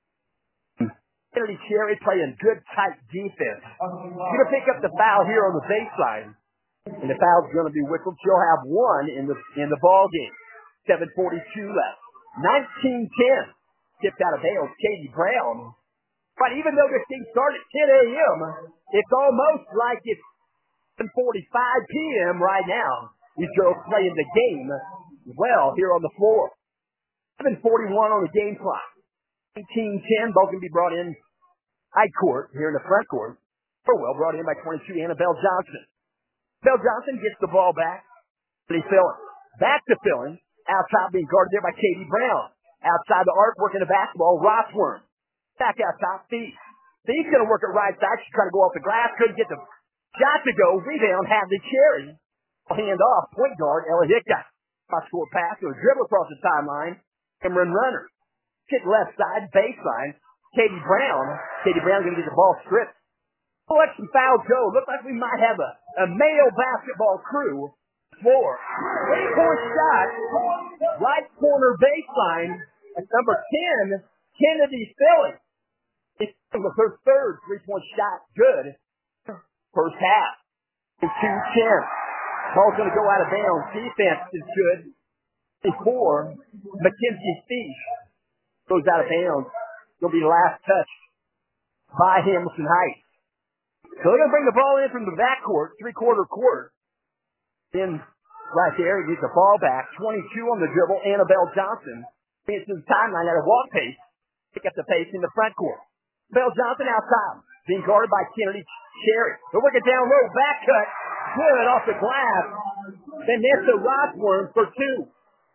Kennedy Cherry playing good, tight defense. Going to pick up the foul here on the baseline. And the foul's going to be whistled. She'll have one in the in the ball game. seven forty-two left. nineteen ten. Tipped out of bounds. Katie Brown. But even though this game started at ten a.m., it's almost like it's seven forty-five p.m. right now. These girls playing the game well here on the floor. seven forty-one on the game clock. eighteen ten. Both can be brought in high court here in the front court. Well brought in by twenty-two, Annabelle Johnson. Bell Johnson gets the ball back. He's filling. Back to filling. Outside being guarded there by Katie Brown. Outside the arc, working the basketball, Rossworm. Back out top, Thief. Thief's going to work it right side. She's trying to go off the glass. Couldn't get the shot to go. Rebound, have the Cherry. Hand off. Point guard, Ella Hickok. Cross score pass. To a dribble across the timeline. Cameron Runner. Kick left side, baseline. Katie Brown. Katie Brown going to get the ball stripped. Let some fouls go. Looks like we might have a, a male basketball crew. Four. Three-point shot. Right corner baseline. That's number ten, Kennedy Philly. It's her third three-point shot. Good. First half. two ten. Ball's going to go out of bounds. Defense is good. Four. Mackenzie Thief goes out of bounds. It'll be the last touch by Hamilton Heights. So they're going to bring the ball in from the backcourt, three-quarter court. Then right there, he gets the ball back. twenty-two on the dribble, Annabelle Johnson. Gets to the timeline at a walk pace. Pick up the pace in the front court. Annabelle Johnson outside. Being guarded by Kennedy Cherry. They'll work it down low. Back cut. Good off the glass. Then there's the Rossworm for two.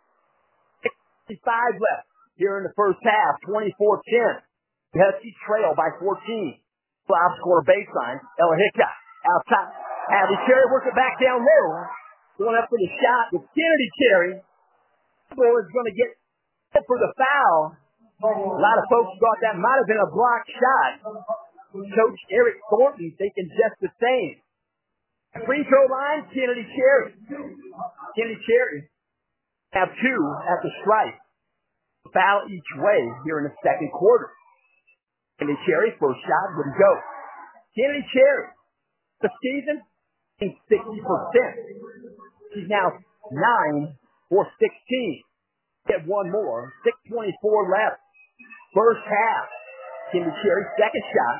sixty-five left here in the first half. twenty-four ten. The Huskies trail by fourteen. Five score baseline. Ella Hickok outside. Hadley Cherry works it back down low. Going up for the shot with Kennedy Cherry. Ball is going to get for the foul. A lot of folks thought that might have been a blocked shot. Coach Eric Thornton thinking just the same. Free throw line, Kennedy Cherry. Kennedy Cherry have two at the stripe. Foul each way here in the second quarter. Kennedy Cherry, first shot, wouldn't go. Kennedy Cherry, the season, sixty percent. She's now nine for sixteen. Get one more. six twenty-four left. First half. Kennedy Cherry, second shot.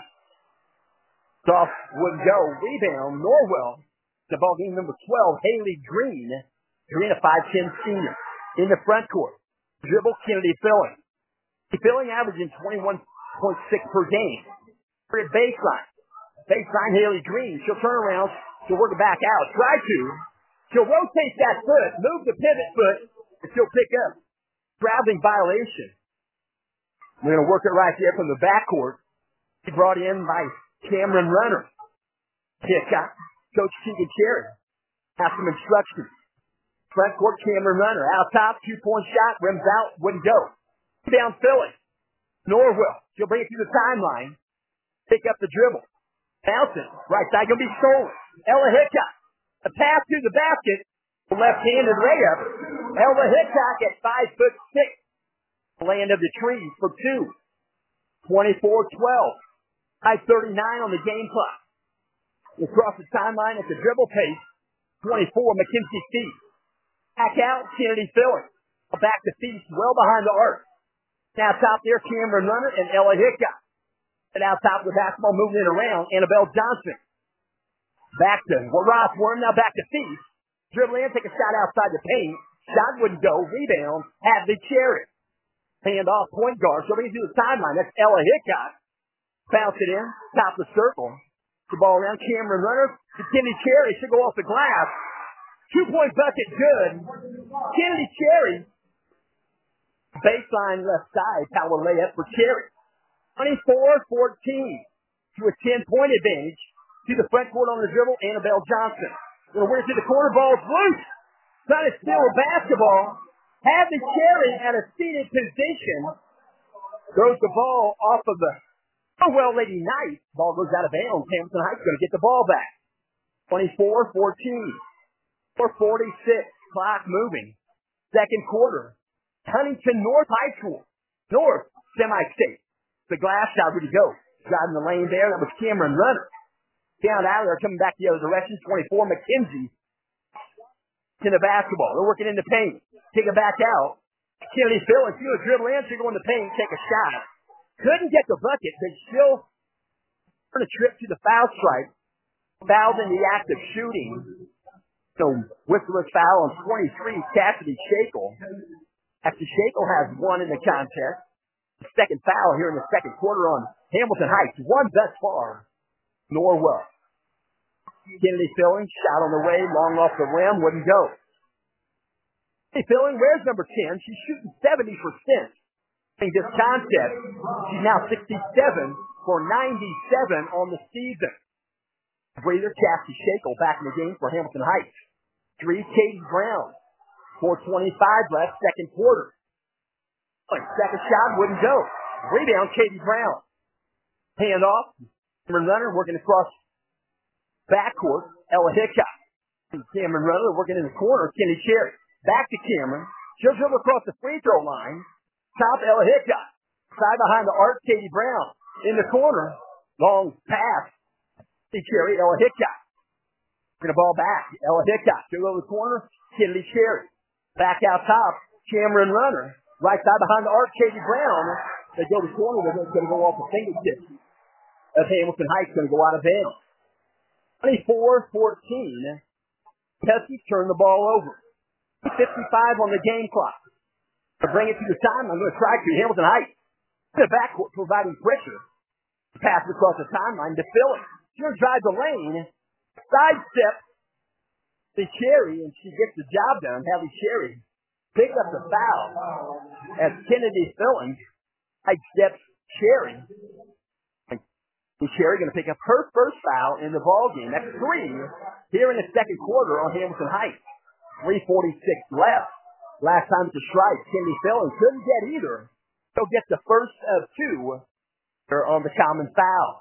Off, wouldn't go. Rebound, Norwell. The ball game number twelve, Haley Green. Green, a five ten senior. In the front court. Dribble, Kennedy Filling. Filling averaging twenty-one point six per game. At baseline. Baseline, Haley Green. She'll turn around. She'll work it back out. Try to. She'll rotate that foot. Move the pivot foot. And she'll pick up. Traveling violation. We're going to work it right there from the backcourt. She brought in by Cameron Runner. Hickok. Coach Keegan Cherry. Have some instructions. Front court, Cameron Runner. Out top, two-point shot. Rims out. Wouldn't go. Down Philly. Norwell. She'll bring it through the timeline. Pick up the dribble. Bouncing. Right side going to be stolen. Ella Hickok. A pass to the basket. Left-handed layup. Ella Hickok at five foot six. Land of the trees for two. twenty-four twelve. five thirty-nine on the game clock. Across the timeline at the dribble pace. twenty-four, Mackenzie Thief. Back out, Kennedy Philly. Back to Thief, well behind the arc. Now top there, Cameron Runner and Ella Hickok. And out top with basketball moving it around, Annabelle Johnson. Back to Rossworm, now back to Thief. Dribble in, take a shot outside the paint. Shot wouldn't go. Rebound, have the Cherry. Hand off, point guard. So they do the timeline. That's Ella Hickok. Bounce it in, top the circle. The ball around, Cameron Runner. To Kennedy Cherry, should go off the glass. Two-point bucket, good. Kennedy Cherry. Baseline left side, power layup for Cherry. twenty-four fourteen to a ten-point advantage. To the front court on the dribble, Annabelle Johnson. Going to wear it to the corner, ball's loose. Trying to steal a basketball. Have the Cherry at a seated position. Throws the ball off of the oh, well, Lady Knight. Ball goes out of bounds. Hamilton Heights going to get the ball back. twenty-four fourteen. four forty-six. Clock moving. Second quarter. Huntington North High School. North Semi-state. The glass shot, where'd he go? Driving the lane there. That was Cameron Runner. Down out of there, coming back the other direction. twenty-four, McKenzie. In the basketball. They're working in the paint. Take it back out. Kennedy Phillips, you know, dribble in, so you go in the paint, take a shot. Couldn't get the bucket, but still earned a trip to the foul stripe. Fouled in the act of shooting. So, Whistler's foul on twenty-three, Cassidy Shackle. After Shackle has one in the contest. Second foul here in the second quarter on Hamilton Heights. One thus far. Norwell. Kennedy Filling, shot on the way, long off the rim, wouldn't go. Kennedy Filling, where's number ten? She's shooting seventy percent in this contest. She's now sixty-seven for ninety-seven on the season. Breather, Cassie Shackle back in the game for Hamilton Heights. Three, Katie Brown. four twenty-five left, second quarter. Second shot wouldn't go. Rebound, Katie Brown. Hand off. Cameron Runner working across backcourt. Ella Hickok. Cameron Runner working in the corner. Kenny Cherry. Back to Cameron. She'll dribble across the free throw line. Top Ella Hickok. Side behind the arc, Katie Brown. In the corner. Long pass. Kenny Cherry, Ella Hickok. Bring the ball back. Ella Hickok. Two over the corner. Kenny Cherry. Back out top. Cameron Runner. Right side behind the arc, Katie Brown. They go to the corner. They're going to go off the fingertips of Hamilton Heights. Going to go out of bounds. twenty-four fourteen. Huskies turn the ball over. fifty-five on the game clock. To bring it to the time, I'm going to try to Hamilton Heights. In the backcourt, providing pressure. Pass across the timeline to Phillips. She'll drive the lane. Sidestep to Cherry, and she gets the job done. Hallie Cherry picks up the foul as Kennedy Filling sidesteps Cherry. And Cherry going to pick up her first foul in the ballgame. That's three here in the second quarter on Hamilton Heights. three forty-six left. Last time at the strike, Kennedy Filling couldn't get either. He'll get the first of two on the common foul.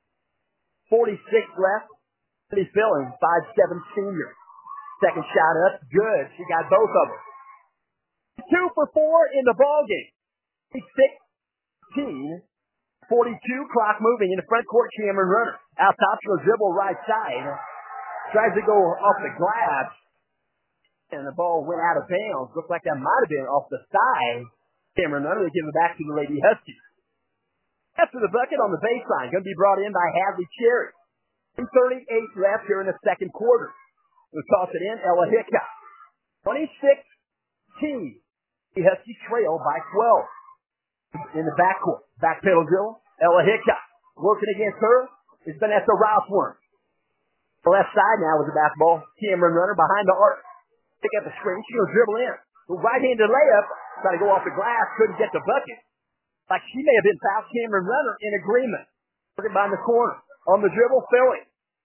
forty-six left. Kennedy Filling, five seven senior. Second shot up, good. She got both of them. Two for four in the ballgame. sixteen. forty-two, clock moving in the front court, Cameron Runner. Out top, she'll dribble right side. Tries to go off the glass. And the ball went out of bounds. Looked like that might have been off the side. Cameron Runner, they give it back to the Lady Huskies. After the bucket on the baseline, going to be brought in by Hadley Cherry. two thirty-eight left here in the second quarter. We'll toss it in, Ella Hickok. twenty-six T. The Huskies trail by twelve. In the backcourt. Back pedal drill. Ella Hickok. Working against her is Vanessa Rossworm. The left side now with the basketball. Cameron Runner behind the arc. Pick up the screen. She's going to dribble in. The right-handed layup. Try to go off the glass. Couldn't get the bucket. Like she may have been fouled. Cameron Runner in agreement. Working behind the corner. On the dribble, Filling.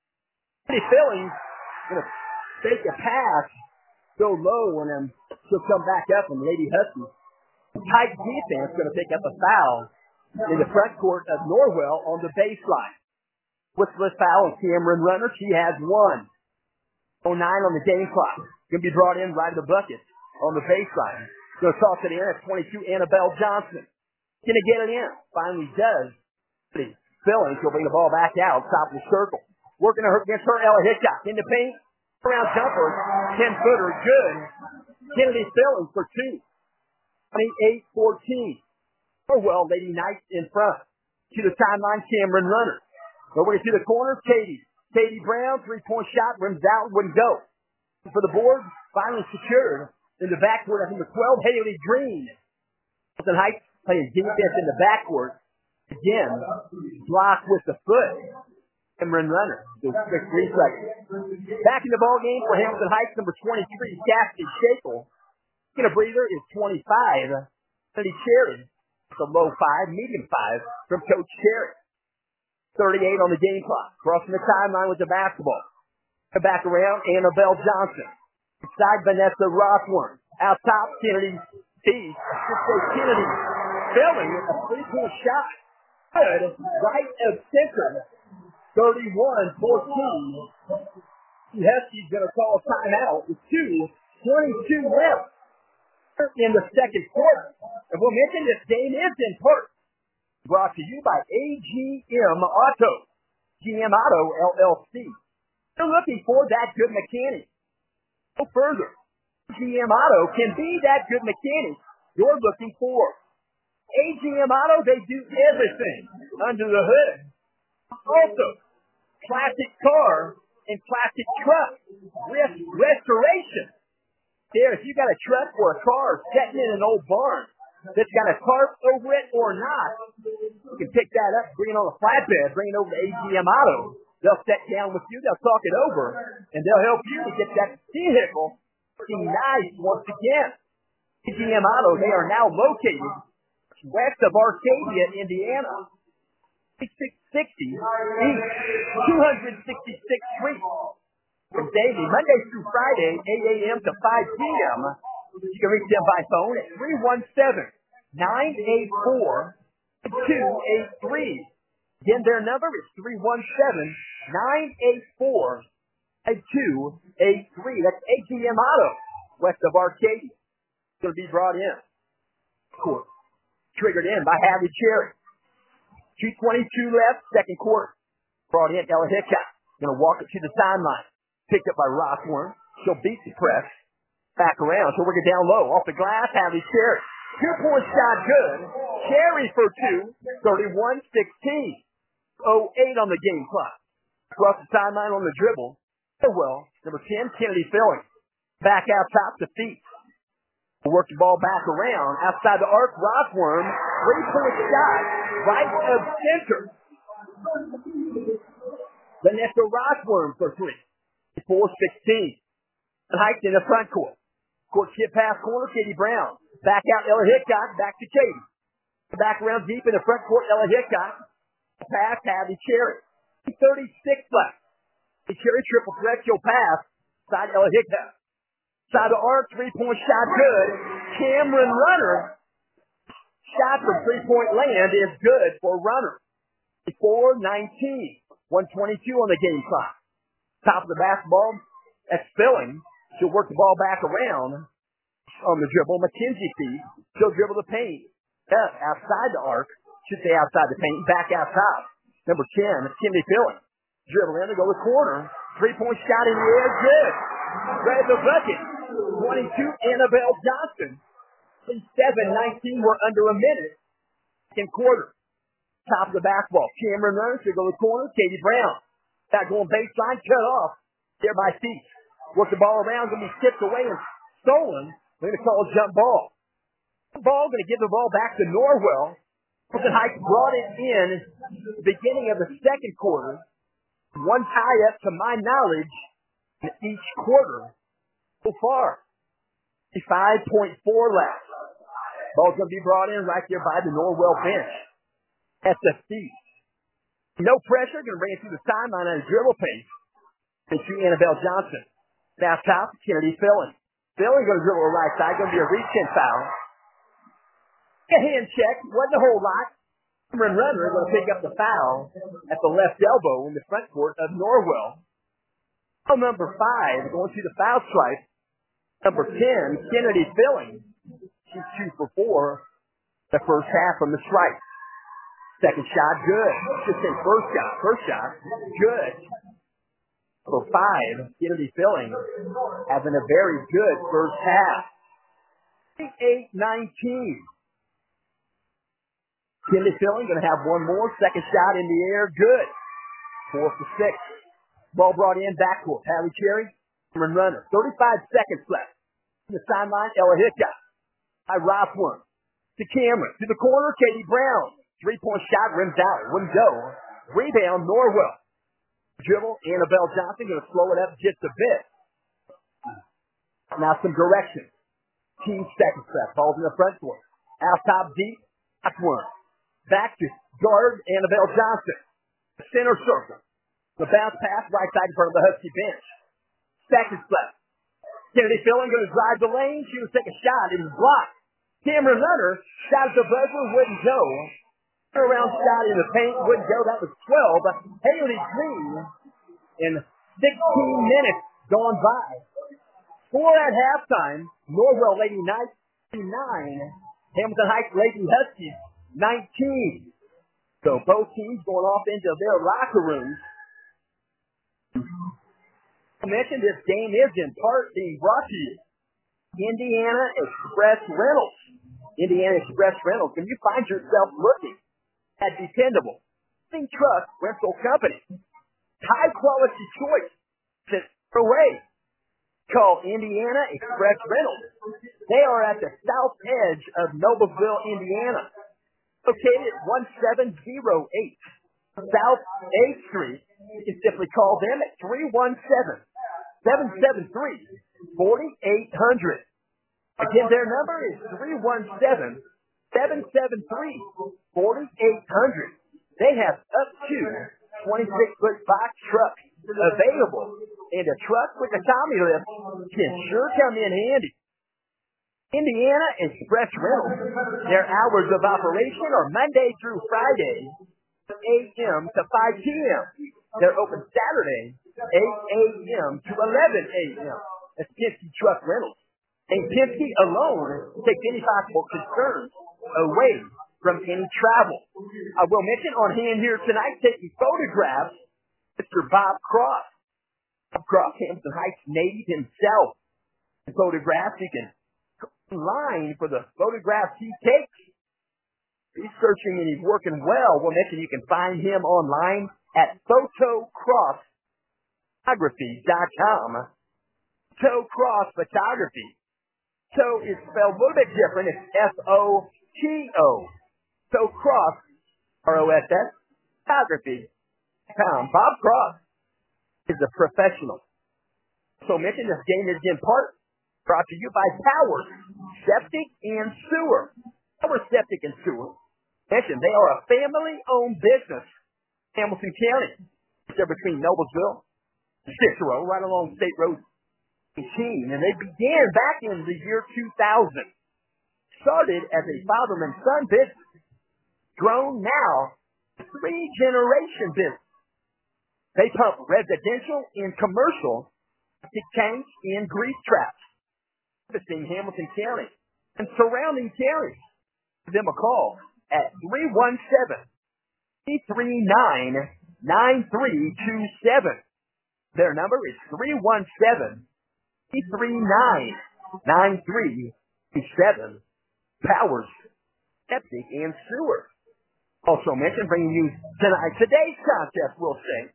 Filling going to take a pass. Go low, and then she'll come back up, and Lady Huskies, tight defense, going to pick up a foul in the front court of Norwell on the baseline. Whistler's foul on Cameron Runner. She has one. oh nine on the game clock. Going to be brought in right at the bucket on the baseline. Going to toss it in at twenty-two, Annabelle Johnson. Going to get it in. Finally does. Filling, she'll bring the ball back out, top of the circle. Working her against her, Ella Hickok. In the paint. Around jumper, ten-footer, good. Kennedy Filling for two. twenty-eight fourteen. Norwell, Lady Knights in front. To the timeline, Cameron Runner. Over to the corner, Katie. Katie Brown, three-point shot, rims out, wouldn't go. For the board, finally secured. In the backcourt, at number twelve, Haley Green. Hamilton Heights playing defense in the backcourt. Again, blocked with the foot. Cameron Runner. So quick three seconds. Back in the ball game for Hamilton Heights, number twenty-three, Cassidy Shackle. Taking a breather is twenty-five. Lady Cherry. It's a low five, medium five from Coach Cherry. thirty-eight on the game clock. Crossing the timeline with the basketball. Back around, Annabelle Johnson. Inside, Vanessa Rossworm. Out top, Kennedy T. Kennedy Filling a three-point shot. Good. Right of center. thirty-one fourteen. The Huskies going to call a timeout with two twenty-two left in the second quarter. And we'll mention this game is in part Brought to you by A G M Auto, G M Auto L L C. You're looking for that good mechanic. Go further. G M Auto can be that good mechanic you're looking for. A G M Auto, they do everything under the hood. Also, classic car and classic truck rest- restoration. There, if you got a truck or a car sitting in an old barn that's got a tarp over it or not, you can pick that up, bring it on a flatbed, bring it over to A G M Auto. They'll sit down with you, they'll talk it over, and they'll help you to get that vehicle looking nice once again. A G M Auto, they are now located west of Arcadia, Indiana. six sixty East two sixty-sixth Street. From daily, Monday through Friday, eight a.m. to five p.m. You can reach them by phone at three one seven, nine eight four, two eight three. Again, their number is three one seven, nine eight four, two eight three. That's A G M Auto, west of Arcadia. It's going to be brought in. Court. Triggered in by Hadley Cherry. two twenty-two left, second quarter. Brought in Ella Hickok. Going to walk it to the sideline. Picked up by Rockworm. She'll beat the press. Back around. She'll work it down low. Off the glass, Hadley Cherry. Two-point shot good. Cherry for two. thirty-one sixteen. oh eight on the game clock. Across the sideline on the dribble. Oh well. Number ten, Kennedy Filling. Back out top to feet. Work the ball back around. Outside the arc, Rockworm. Three-point shot. Right of center. Vanessa Rockworm for three. four sixteen. Height in the front court. Court skip pass corner, Katie Brown. Back out, Ella Hickok. Back to Katie. Back around deep in the front court, Ella Hickok. Pass, Hadley Cherry. thirty-six left. The Cherry triple threat, she'll pass. Side Ella Hickok. Side of arc, three-point shot good. Cameron Runner. Shot from three-point land is good for Runner. four nineteen. one twenty-two on the game clock. Top of the basketball. That's Filling. She'll work the ball back around on the dribble. Mackenzie feed. She'll dribble the paint. Up outside the arc. Should say outside the paint. Back out top. Number ten, Kennedy Filling. Dribble in to go to the corner. Three-point shot in the air. Good. Grab the bucket. twenty-two, Annabelle Johnson. seven nineteen. We're under a minute. Second quarter. Top of the basketball. Cameron Runner. She'll go to the corner. Katie Brown. Back going baseline. Cut off. There by feet. Work the ball around. Going to be tipped away and stolen. We're going to call a jump ball. Ball going to give the ball back to Norwell. Wilson Heights brought it in the beginning of the second quarter. One tie-up, to my knowledge, in each quarter so far. five point four left. Ball's going to be brought in right there by the Norwell bench. At the feet. No pressure. Going to bring it through the sideline on a dribble pace. And to Annabelle Johnson. Now top, Kennedy Filling. Filling going to dribble to the right side. Going to be a reach-in foul. A hand check. Wasn't a whole lot. Cameron Runner going to pick up the foul at the left elbow in the front court of Norwell. Foul number five going to the foul stripe. Number ten, Kennedy Filling. She's two for four the first half from the stripe. Second shot, good. Just say first shot. First shot, good. For five, Kennedy Filling having a very good first half. eight nineteen. Kennedy Filling going to have one more. Second shot in the air, good. Four for six. Ball brought in backcourt. Hadley Cherry, Cameron Runner. thirty-five seconds left. To the sideline, Ella Hickok. By Rothworm. To Cameron. To the corner, Katie Brown. Three-point shot, rims out. Wouldn't go. Rebound, Norwell. Dribble, Annabelle Johnson going to slow it up just a bit. Now some direction. Team seconds left. Ball's in the front court. Out top deep. Rothworm. Back to guard Annabelle Johnson. Center circle. The bounce pass right side in front of the Husky bench. Seconds left. Kennedy Filling going to drive the lane. She was take a shot. It was blocked. Cameron Runner shot at the buzzer. Wouldn't go. Around shot in the paint. Wouldn't go. That was twelve. Haley Green in sixteen minutes gone by. Four at halftime. Norwell Lady Knights nine. Hamilton Heights Lady Huskies nineteen. So both teams going off into their locker rooms. I mentioned this game is in part being brought to you. Indiana Express Rentals. Indiana Express Rentals. When you find yourself looking at dependable truck rental company, high quality choice to away. Call Indiana Express Rentals. They are at the south edge of Noblesville, Indiana, located at one seven zero eight South eighth Street. You can simply call them at three one seven, seven seven three, four eight zero zero. Again, their number is three one seven, seven seven three, four eight zero zero. They have up to twenty-six foot box trucks available, and a truck with a Tommy lift can sure come in handy. Indiana Express Rentals. Their hours of operation are Monday through Friday, eight a.m. to five p.m. They're open Saturday, eight a.m. to eleven a.m. That's Penske Truck Rentals. And Penske alone takes any possible concerns away from any travel. I will mention on hand here tonight, taking photographs, Mister Bob Cross. Bob Cross, Hamilton Heights native himself. Photographs, you can go online for the photographs he takes. He's searching and he's working well. We'll mention you can find him online at photocross photography dot com. Photocross Photography. So is spelled a little bit different. It's F O T O. So Cross, R O S S, photography dot com. Bob Cross is a professional. So mention this game is in part brought to you by Power Septic and Sewer. Power Septic and Sewer. Mention they are a family-owned business in Hamilton County. They're between Noblesville and Cicero, right along State Road eighteen, and they began back in the year two thousand. Started as a father and son business, grown now three-generation business. They pump residential and commercial septic tanks and grease traps, servicing Hamilton County and surrounding counties. Give them a call at three one seven, three three nine, nine three two seven. Their number is three one seven, three three nine, nine three two seven. Powers Septic and Sewer. Also mentioned, bringing you tonight today's contest, we'll say,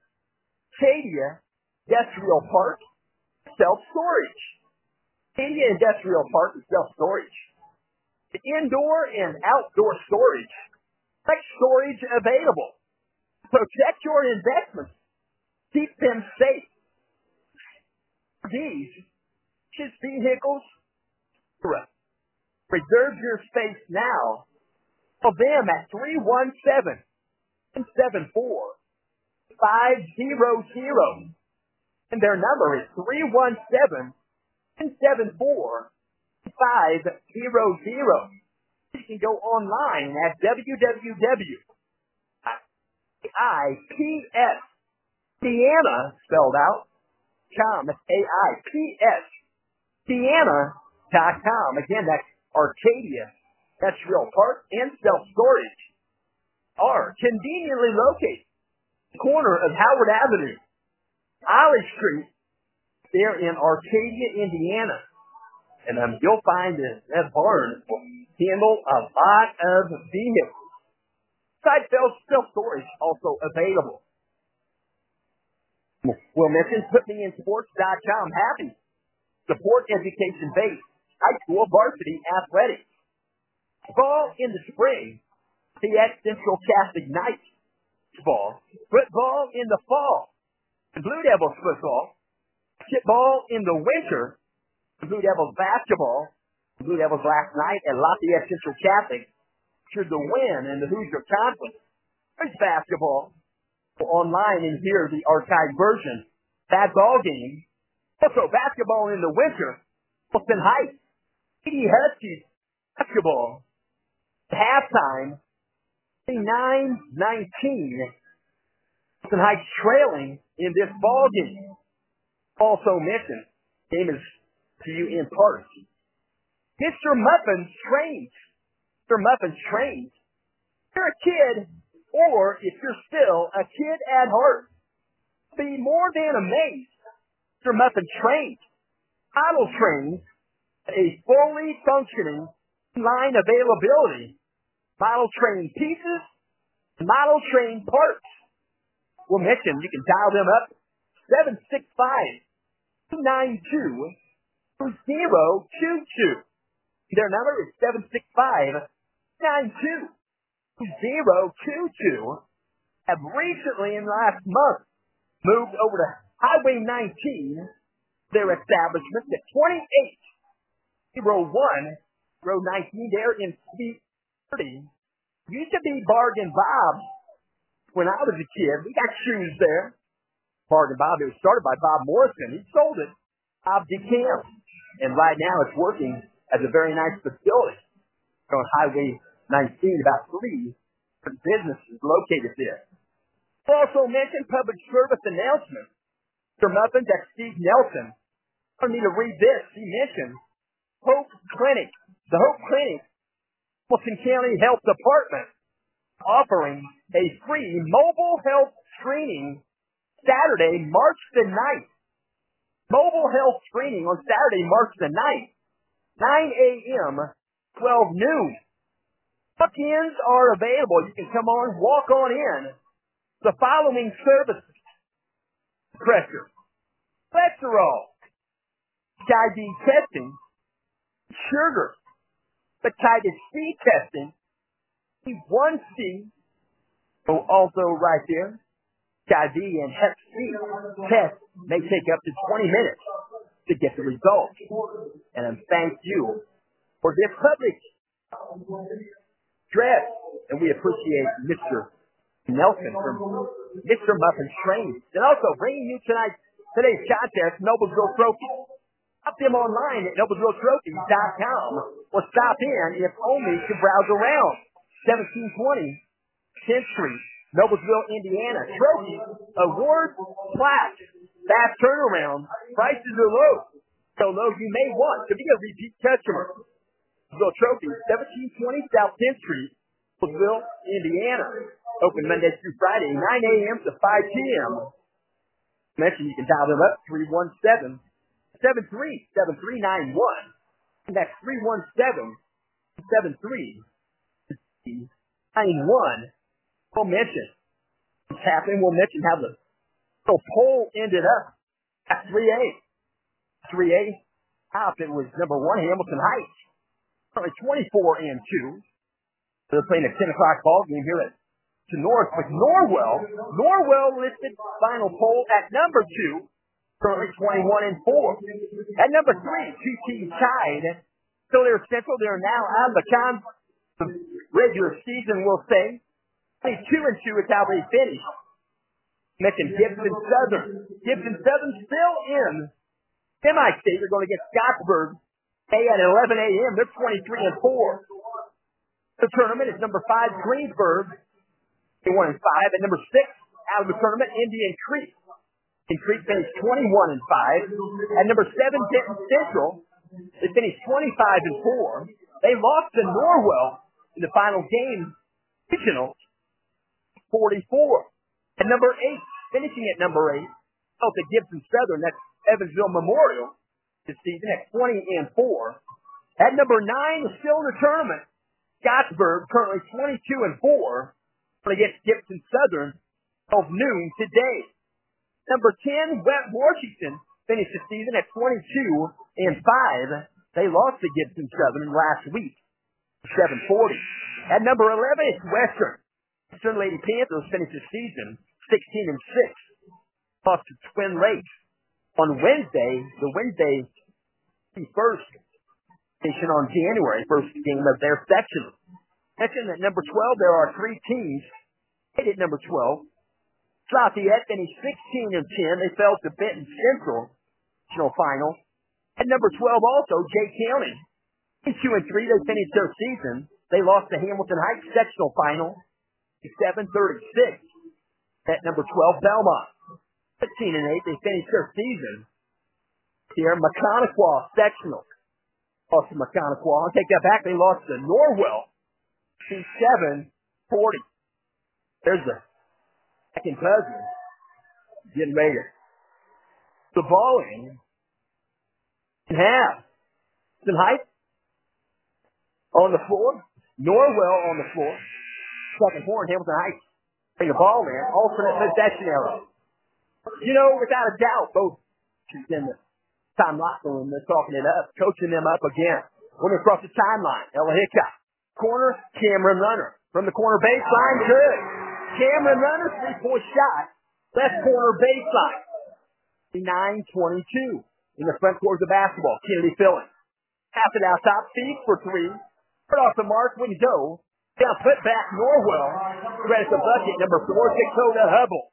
Cadia Industrial Park Self-Storage. Cadia Industrial Park Self-Storage. Indoor and outdoor storage. Like storage available. Protect your investments. Keep them safe. These, just vehicles, reserve your space now. Call them at three one seven, seven four, five zero zero. And their number is three one seven, seven four, five zero zero. You can go online at w w w dot I P S Sienna, spelled out, com. That's A I P S Sienna dot com. Again, that's Arcadia Industrial Park and Self-Storage are conveniently located at the corner of Howard Avenue, Ollie Street, there in Arcadia, Indiana. And um, you'll find that that barn will handle a lot of vehicles. Side self-storage also available. We'll mention put me in sports dot com. Happy support education-based high school varsity athletics. Ball in the spring, the at Central Catholic Knights ball. Football in the fall, Blue Devils football. Basketball in the winter, Blue Devils basketball. Blue Devils last night at Lafayette Central Catholic should the win in the Hoosier Conference. There's basketball online and hear the archived version. That ball game. Also basketball in the winter, Wilson Heights. Katy Huskies basketball. Halftime, nine nineteen. Wilson Heights trailing in this ball game. Also mentioned, game is to you in part. Mister Muffins trains. Mister Muffins trains. You're a kid or if you're still a kid at heart, be more than amazed. Mister Muffin trains, model trains, a fully functioning line availability, model train pieces, model train parts. We'll mention you can dial them up seven six five, two nine two, two zero two two. Their number is seven six five, two nine two, two zero two two. Have recently in the last month moved over to Highway nineteen, their establishment at twenty-eight oh one, Road nineteen there in Suite thirty. Used to be Bargain Bob's when I was a kid. We got shoes there. Bargain Bob, it was started by Bob Morrison. He sold it. Bob DeCamp. And right now it's working as a very nice facility on Highway nineteen, about three different businesses located there. We'll also mention public service announcements. Mister Muffin, that's Steve Nelson. I don't need to read this. He mentioned Hope Clinic. The Hope Clinic, Hamilton County Health Department, offering a free mobile health screening Saturday, March the ninth. Mobile health screening on Saturday, March the ninth, nine a.m., twelve noon. Walk-ins are available. You can come on, walk on in. The following services: pressure, cholesterol, H I V testing, sugar, hepatitis C testing, H one C, so also right there, H I V and Hep C test may take up to twenty minutes to get the results. And I thank you for this public address, and we appreciate Mister Nelson from Mister Muffin's Training. And also bringing you tonight today's contest, Noblesville Trophy. Stop them online at noblesville trophy dot com or stop in, if only to browse around. seventeen twenty tenth Street, Noblesville, Indiana. Trophy, awards, plaques, fast turnaround, prices are low. So low you may want to be a repeat customer. Noblesville Trophy, seventeen twenty South tenth Street, Noblesville, Indiana. Open Monday through Friday, nine a.m. to five p.m. Mention you can dial them up, three one seven, seven three seven three nine one. And that's three one seven, seven three nine one. We'll mention what's happening. We'll mention how the little poll ended up at three A. three A top, it was number one, Hamilton Heights. Currently twenty-four and two. They're playing a ten o'clock ball game here at to North with Norwell. Norwell listed final poll at number two, currently twenty-one and four. At number three, two teams tied. So they're Central. They're now out of the con the regular season, we'll say. Two and two is how they finished. Mentioned Gibson Southern. Gibson Southern still in semi-state. They're going to get Scottsburg today at eleven a.m. They're twenty-three and four. The tournament is number five, Greensburg. One and five. At number six, out of the tournament, Indian Creek. Indian Creek finished twenty-one and five. At number seven, Denton Central, they finished twenty-five and four. They lost to Norwell in the final game, regional, forty-four. At number eight, finishing at number eight, fell to Gibson Southern. That's Evansville Memorial this season at twenty and four. At number nine, still in the tournament, Scottsburg, currently twenty-two and four. Against Gibson Southern, twelve noon today. Number ten, West Washington, finished the season at twenty-two and five. They lost to Gibson Southern last week, seven forty. At number eleven, it's Western. Western Lady Panthers finished the season sixteen and six. Lost to Twin Lakes on Wednesday, the Wednesday first station on January, first game of their section. Mentioned at number twelve, there are three teams. At number twelve, Lafayette finished sixteen and ten. They fell to Benton Central regional final. At number twelve, also Jay County, two and three. They finished their season. They lost to Hamilton Heights sectional final, seven thirty-six. At number twelve, Belmont, fifteen and eight. They finished their season. Here, Maconaquah sectional. Lost to Maconaquah. I'll take that back. They lost to Norwell. seven forty. There's the second buzzer. Getting ready to the ball in. In half. Some height on the floor. Norwell on the floor. Second forward, Hamilton Heights. Bring the ball in. Alternate possession arrow. You know, without a doubt, both in the time locker room, they're talking it up, coaching them up again. Going across the timeline. Ella Hickok. Corner, Cameron Runner. From the corner baseline, good. Cameron Runner, three-point shot. Left corner baseline. nine twenty-two in the front court of the basketball. Kennedy filling. Pass it out top. Feet for three. Put off the mark. Wouldn't go. Now put back Norwell. Credit the bucket. Number four, Dakota Hubble.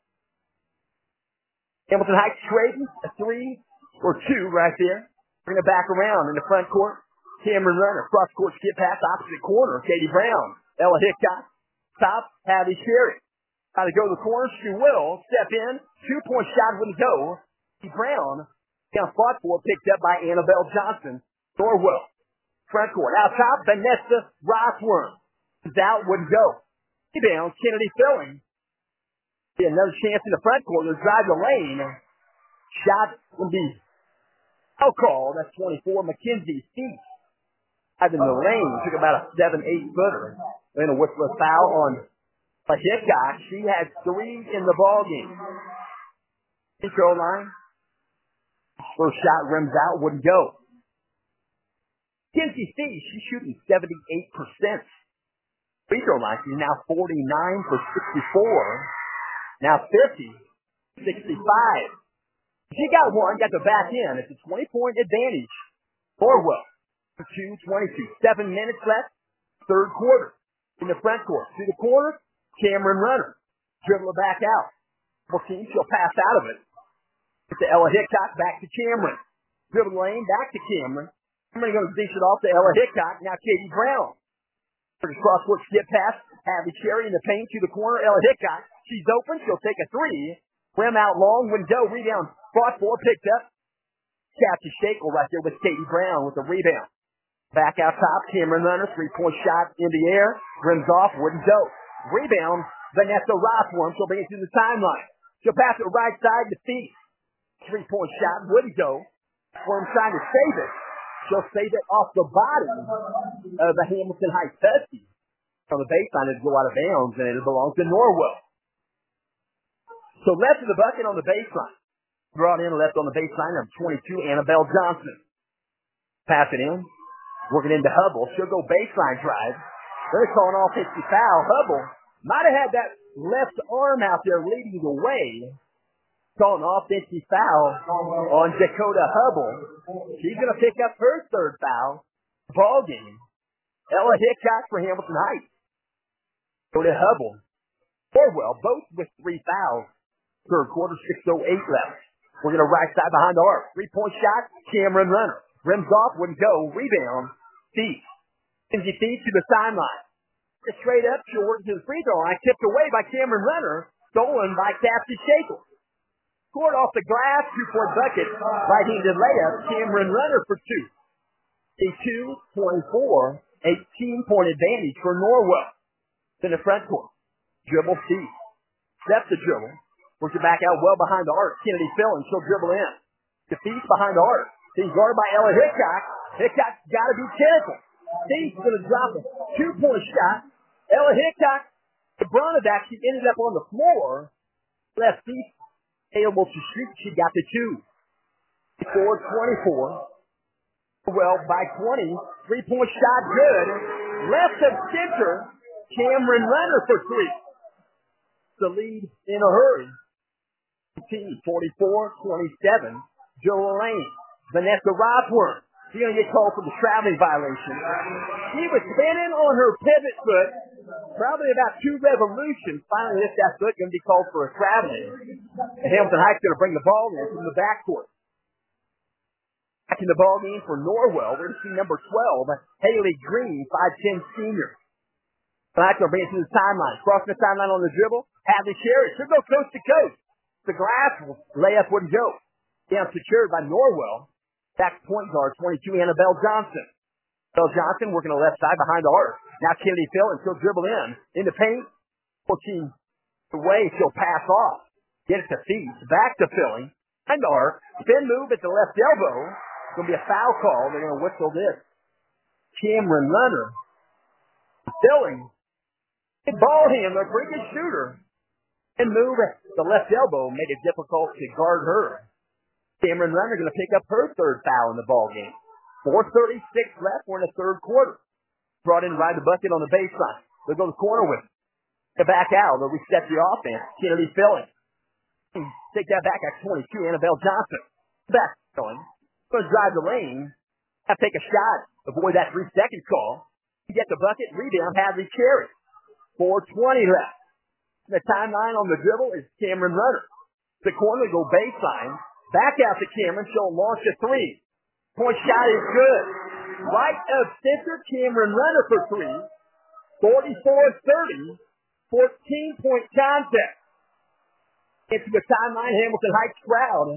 Hamilton Heights trading a three or two right there. Bring it back around in the front court. Cameron Runner. Cross court skip pass opposite corner. Katie Brown. Ella Hickok. Top. Hattie Sherry. How to go to the corner. She will step in. Two-point shot wouldn't go. Brown, down fought for, picked up by Annabelle Johnson. Norwell, front court. Out top, Vanessa Rothworm. Out, wouldn't go. Rebound, Kennedy filling. Another chance in the front court. They'll drive the lane. Shot will be foul call. That's twenty-four. Mackenzie Steep. Out in the lane. Took about a seven, eight footer. Then a whistle foul on a Hickok. She had three in the ball game. Control line. First shot rims out, wouldn't go. Kenzie C, she's shooting seventy-eight percent. Free throw line, she's now forty-nine for sixty-four. Now fifty, sixty-five. She got one, got the back in. It's a twenty-point advantage. Orwell, two twenty-two. Seven minutes left, third quarter. In the front court. To the corner, Cameron Runner. Dribble it back out. Team, she'll pass out of it. To Ella Hickok, back to Cameron. Dribble lane, back to Cameron. Cameron going to dish it off to Ella Hickok. Now Katie Brown. Cross court skip pass. Abby Cherry in the paint to the corner. Ella Hickok. She's open. She'll take a three. Rim out long. Window. Rebound. Fought for. Picked up. Captain Shakel right there with Katie Brown with the rebound. Back out top. Cameron Runner. Three-point shot in the air. Rims off. Wouldn't go. Rebound. Vanessa Rothworm. She'll bring it to the timeline. She'll pass it right side to feet. Three-point shot wouldn't go. Worm trying to save it. She'll save it off the body of the Hamilton Heights Huskies. On the baseline, it'll go out of bounds, and it belongs to Norwell. So left of the bucket on the baseline. Brought in left on the baseline, number twenty-two, Annabelle Johnson. Pass it in. Working into Hubble. She'll go baseline drive. They're calling offensive foul. Hubble might have had that left arm out there leading the way. Calling offensive foul on Dakota Hubble. She's going to pick up her third foul. Ball game. Ella Hickok for Hamilton Heights. Dakota Hubble. Orwell, both with three fouls. Third quarter, six oh eight left. We're going to right side behind the arc. Three-point shot, Cameron Runner. Rims off, wouldn't go. Rebound, Thief. Kenzie Thief to the sideline. Straight up, short to the free throw line. Tipped away by Cameron Runner. Stolen by Cassie Shakel. Scored off the glass, two-point bucket. Right-handed layup, Cameron Runner for two. A two twenty-four, eighteen-point advantage for Norwell. In the front court. Dribble Thief. Step the dribble. Works it back out well behind the arc. Kennedy filling. She'll dribble in. Defeats behind the arc. He's guarded by Ella Hickok. Hickok's got to be careful. Thief's going to drop a two-point shot. Ella Hickok, the brunt of that, she ended up on the floor. Left Thief able to shoot. She got the two. four twenty-four. Well, by twenty. Three-point shot good. Left of center. Cameron Runner for three. The lead in a hurry. forty-four twenty-seven. Joel Lane. Vanessa Rothworm. She's going to get called for the traveling violation. She was spinning on her pivot foot. Probably about two revolutions. Finally, this that foot going to be called for a traveling. And Hamilton Heights going to bring the ball in from the backcourt. Back in the ball game for Norwell. We're going to see number twelve, Haley Green, five ten senior. Heights will bring it to the timeline. Crossing the timeline on the dribble. Hadley Sherry. She'll go coast to coast. The glass layup wouldn't go. Down secured by Norwell. Back point guard, twenty-two, Annabelle Johnson. Annabelle Johnson working the left side behind the arc. Now Kennedy Phil and she'll dribble in. In the paint. fourteen The way she'll pass off. Get it to Feast. Back to Philly. And arc. Spin move at the left elbow. It's going to be a foul call. They're going to whistle this. Cameron Runner. Philly. Ball him. A pretty good shooter. And move at the left elbow made it difficult to guard her. Cameron Runner going to pick up her third foul in the ball game. four thirty-six left. We're in the third quarter. Brought in right the bucket on the baseline. They'll go to the corner with it. To back out. They'll reset the offense. Kennedy Philly. Take that back at twenty-two. Annabelle Johnson. Back going. Going to drive the lane. Have to take a shot. Avoid that three second call. Get the bucket. Rebound. Hadley Cherry. four twenty left. The timeline on the dribble is Cameron Runner. The corner go baseline. Back out to Cameron. She'll launch a three. Point shot is good. Right of center. Cameron Runner for three. forty-four thirty. fourteen-point contest. Into the timeline, Hamilton Heights crowd.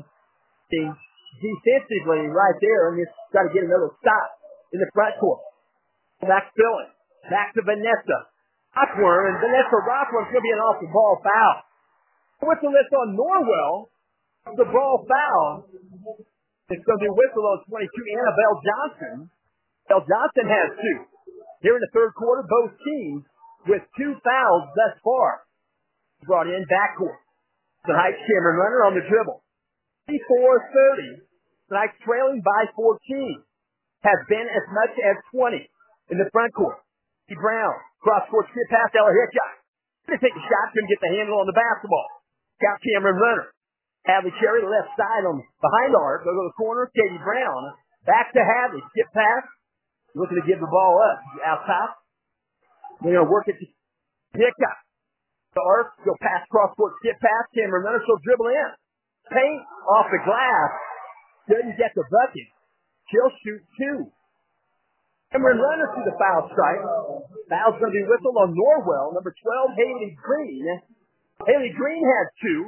Defensively right there, and just try to get another stop in the front court. Back to Philly. Back to Vanessa Rockworm, and Vanessa Rockworm's going to be an off-the-ball foul. Whistle this on Norwell. The ball foul. It's going to be whistle on twenty-two, Annabelle Johnson. Annabelle Johnson has two. Here in the third quarter, both teams with two fouls thus far. Brought in backcourt. The Heights Cameron Runner on the dribble. forty-four thirty. The Heights trailing by fourteen. Has been as much as twenty in the front court. T. Brown. Cross court skip past Ella Hitchcock. Going to take a shot. Couldn't get the handle on the basketball. Count Cameron Runner. Hadley Cherry left side on behind the arc. Go to the corner. Katie Brown. Back to Hadley. Skip pass. Looking to give the ball up. Out top. They're going to work it to Hitchcock. The arc. Go pass cross court. Skip pass. Cameron Runner. She'll dribble in. Paint off the glass. Doesn't get the bucket. She'll shoot two. Cameron Runner to the foul strike. Foul's going to be whistled on Norwell. Number twelve, Haley Green. Haley Green had two.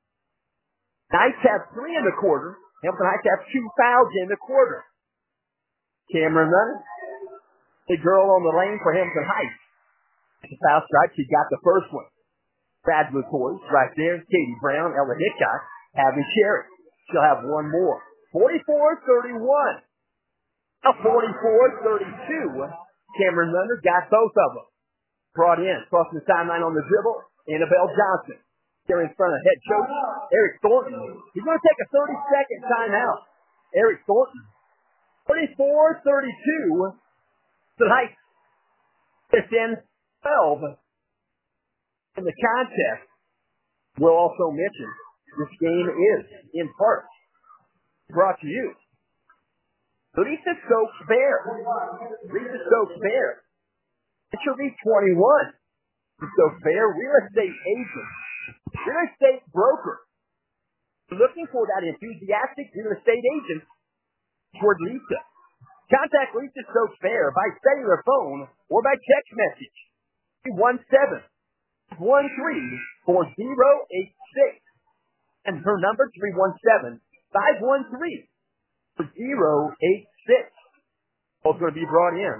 Knights have three in the quarter. Hamilton Heights have two fouls in the quarter. Cameron Runner. The girl on the lane for Hamilton Heights. The foul strike. She got the first one. Brad LaCourse right there. Katie Brown, Ella Hitchcock, Abby Cherry. She'll have one more. forty-four thirty-one. Now forty-four thirty-two. Cameron Runner got both of them. Brought in. Crossing the timeline on the dribble. Annabelle Johnson. Here in front of head coach Eric Thornton. He's going to take a thirty-second timeout. Eric Thornton. forty-four thirty-two. The Heights within twelve in the contest. We'll also mention this game is, in part, brought to you. Lisa Stokes Bear. Lisa Stokes Bear. Picture V twenty-one. Lisa Stokes Bear, real estate agent. Real estate broker. Looking for that enthusiastic real estate agent toward Lisa. Contact Lisa Stokes Bear by cellular phone or by text message. three one seven, one three, four zero eight six. And her number, three one seven, five one three, zero eight six. Both going to be brought in.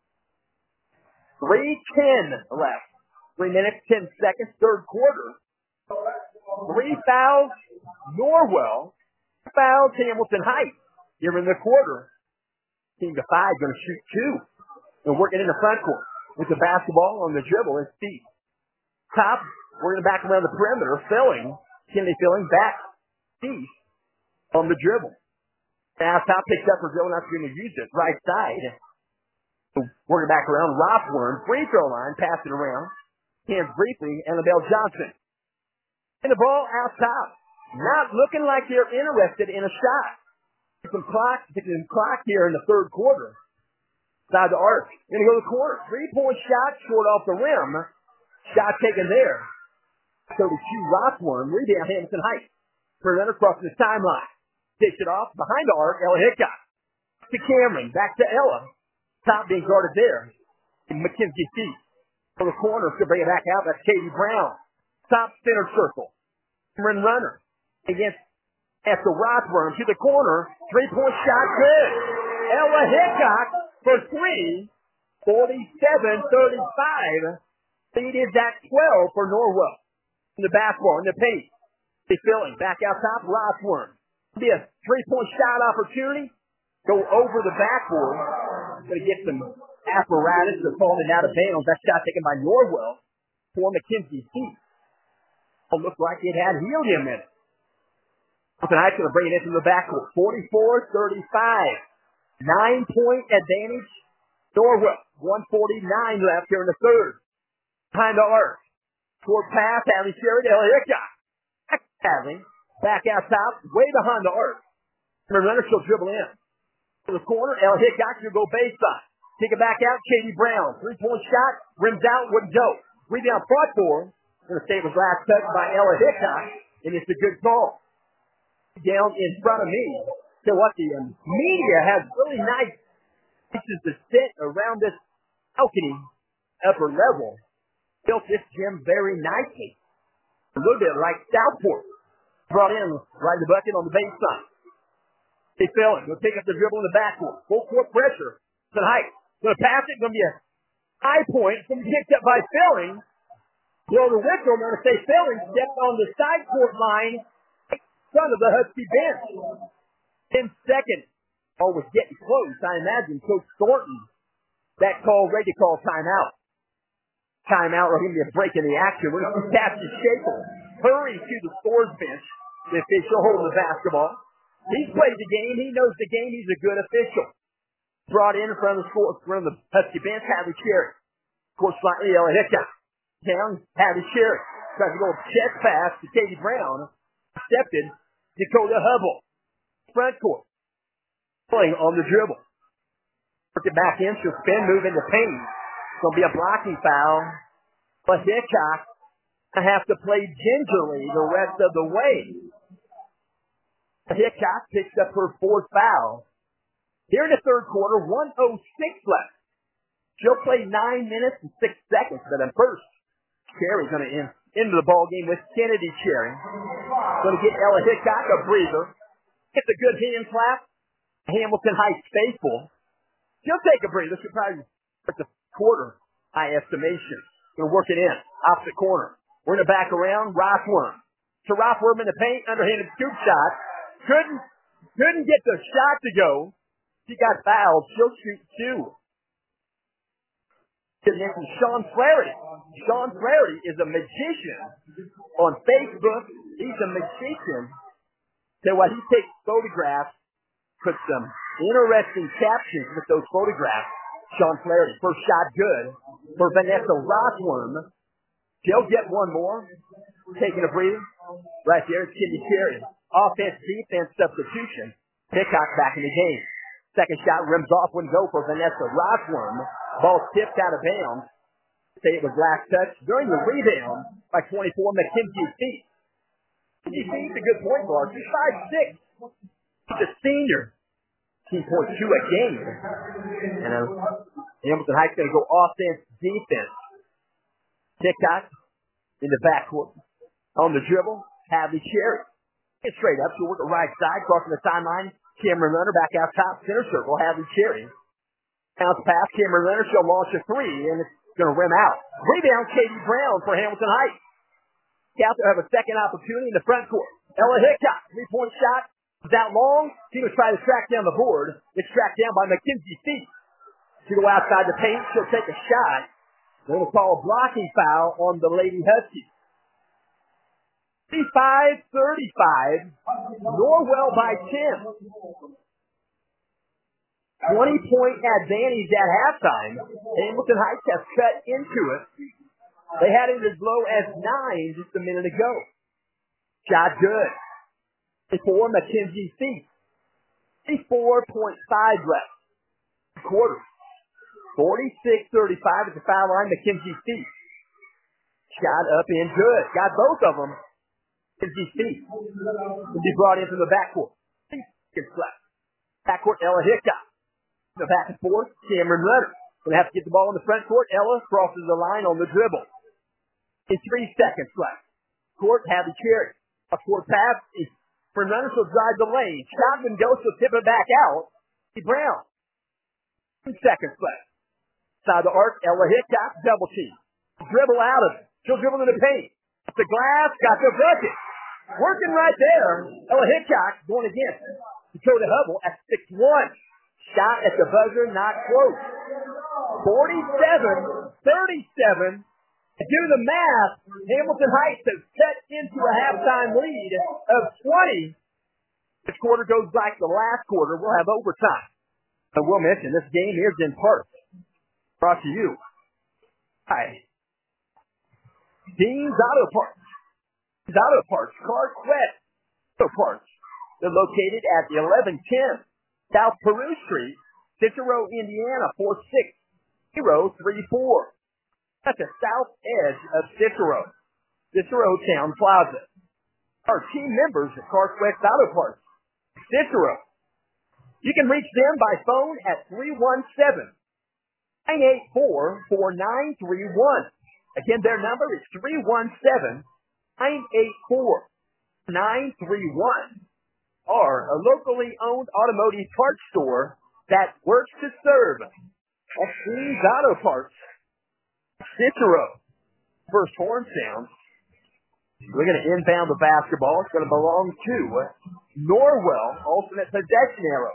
three ten left. Three minutes, ten seconds, third quarter. Three fouls, Norwell. Fouls, Hamilton Heights. Here in the quarter. Team to five, going to shoot two. They're working in the front court with the basketball on the dribble and feet. Top, working back around the perimeter, filling. Kennedy filling back east on the dribble. Now top picks up for Joe, not going to use it. Right side. Working back around. Rothworm, free throw line, pass it around. Hands briefly, Annabelle Johnson. And the ball out top. Not looking like they're interested in a shot. Some clock, some clock here in the third quarter. Side the arc. Gonna go to the corner. Three-point shot, short off the rim. Shot taken there. thirty-two Rothworm, rebound Hamilton Heights. Presenter crossing the timeline. Takes it off behind the arc. Ella Hitchcock. To Cameron. Back to Ella. Top being guarded there. And Mackenzie feet. For the corner to bring it back out. That's Katie Brown. Top center circle. Cameron Runner. Against after Rothworm to the corner. Three-point shot good. Ella Hitchcock for three. forty-seven thirty-five. Lead is at twelve for Norwell. In the basketball, in the paint. They filling. Back out top, Rossworm. Be a three-point shot opportunity. Go over the backboard. Going to get some apparatus to fall it out of bounds. That shot taken by Norwell for McKenzie's feet. It looked like it had helium in it. Tonight's going to bring it into the backcourt. forty-four thirty-five. Nine-point advantage. Norwell. one forty-nine left here in the third. Behind the arc. Short pass. Hadley Sherry to El Hickok. Hadley. Back out top. Way behind the arc. Renner she'll dribble in. To the corner. El Hickok will go baseline. Take it back out. Katie Brown. Three-point shot. Rims out. Wouldn't go. Rebound front for him. Going to save his last touch by Ella Hickok. And it's a good call. Down in front of me. So what the um, media has really nice places to sit around this balcony upper level. Built this gym very nicely. A little bit like Southport. Brought in right in the bucket on the baseline. They fell it. Going to pick up the dribble in the backcourt. Full court pressure. Tonight. Going to pass it. Going to be a high point. Going to be picked up by Filling. Blow the whistle. Going to say Filling stepped on the side court line. Front of the Husky bench. Ten seconds. Oh, was getting close. I imagine Coach Thornton. That call, ready to call timeout. Timeout, or going to be a break in the action. We're going to pass to Schaefer. Hurry to the scores bench. The official holding the basketball. He's played the game. He knows the game. He's a good official. Brought in in front of the score, from the Husky bench, Hadley Cherry. Of course, slightly Ella Hickok. Down, Hadley Cherry. Tries to go chest pass to Katie Brown. Accepted. Dakota Hubble. Front court. Playing on the dribble. Work it back in. She'll spin, move into paint. It's going to be a blocking foul. But Hickok I have to play gingerly the rest of the way. Hickok picks up her fourth foul. Here in the third quarter, one oh six left. She'll play nine minutes and six seconds. But then first, Cherry's going to end into the ball game with Kennedy Cherry. Going to get Ella Hickok a breather. Gets a good hand clap. Hamilton Heights faithful. She'll take a breather. She'll probably start the quarter, high estimation. Going to work it in. Opposite corner. We're going to back around. Rothworm. To Rothworm in the paint. Underhanded scoop shot. Couldn't, couldn't get the shot to go. She got fouled. She'll shoot two. From Sean Flaherty. Sean Flaherty is a magician on Facebook. He's a magician. So what he takes photographs, puts some interesting captions with those photographs. Sean Flaherty, first shot good for Vanessa Rothworm. She'll get one more. Taking a breather. Right there, it's Kennedy Cherry. Offense, defense, substitution. Hickok back in the game. Second shot rims off, wouldn't go for Vanessa Rothworm. Ball tipped out of bounds. Say it was last touch. During the rebound by twenty-four, McKenzie Feet. McKenzie Feet's a good point guard. She's five six. She's a senior. fifteen point two a game. And uh, Hamilton Heights going to go offense, defense. Hickok in the backcourt. On the dribble, Hadley Cherry. Get straight up. She'll work the right side, crossing the timeline. Cameron Leonard back out top, center circle. Hadley Cherry. Bounce pass. Cameron Leonard. She'll launch a three, and it's going to rim out. Rebound, Katie Brown for Hamilton Heights. Scouts will have a second opportunity in the front court. Ella Hickok, three-point shot. Was out long. She was trying to track down the board. It's tracked down by McKenzie Feet. She'll go outside the paint. She'll take a shot. They're going to call a blocking foul on the Lady Huskies. fifty-five thirty-five. Norwell by ten. twenty-point advantage at halftime. Hamilton Heights has cut into it. They had it as low as nine just a minute ago. Shot good. For McKenzie Feet. fifty-four point five left. Quarter. forty-six thirty-five at the foul line. McKenzie Feet. Shot up and good. Got both of them. McKenzie Feet. Will be brought into the backcourt. Seconds left. Backcourt, Ella Hickok. The back and forth, Cameron Leonard. Going to have to get the ball in the front court. Ella crosses the line on the dribble. In three seconds left. Court, Hadley Cherry. A court pass. Cameron Leonard will drive the lane. Shotman goes to tip it back out. Brown. Two seconds left. Side of the arc, Ella Hickok, double team. Dribble out of it. She'll dribble in the paint. The glass, got the bucket. Working right there. Ella Hickok going against Dakota Hubble at six one. Shot at the buzzer, not close. forty-seven thirty-seven. Do the math. Hamilton Heights has set into a halftime lead of twenty. This quarter goes like the last quarter. We'll have overtime. And we'll mention this game here is in part brought to you by Dean's Auto Parts. Dean's Auto Parts, CarQuest Auto Parts. They're located at the eleven ten South Peru Street, Cicero, Indiana, four six zero three four. At the south edge of Cicero, Cicero Town Plaza. Our team members at CarQuest Auto Parts, Cicero. You can reach them by phone at three one seven, nine eight four, four nine three one. Again, their number is three one seven, nine eight four, nine three one. Or a locally owned automotive parts store that works to serve. That's Dean's Auto Parts, Cicero. First horn sounds. We're going to inbound the basketball. It's going to belong to Norwell, alternate possession arrow.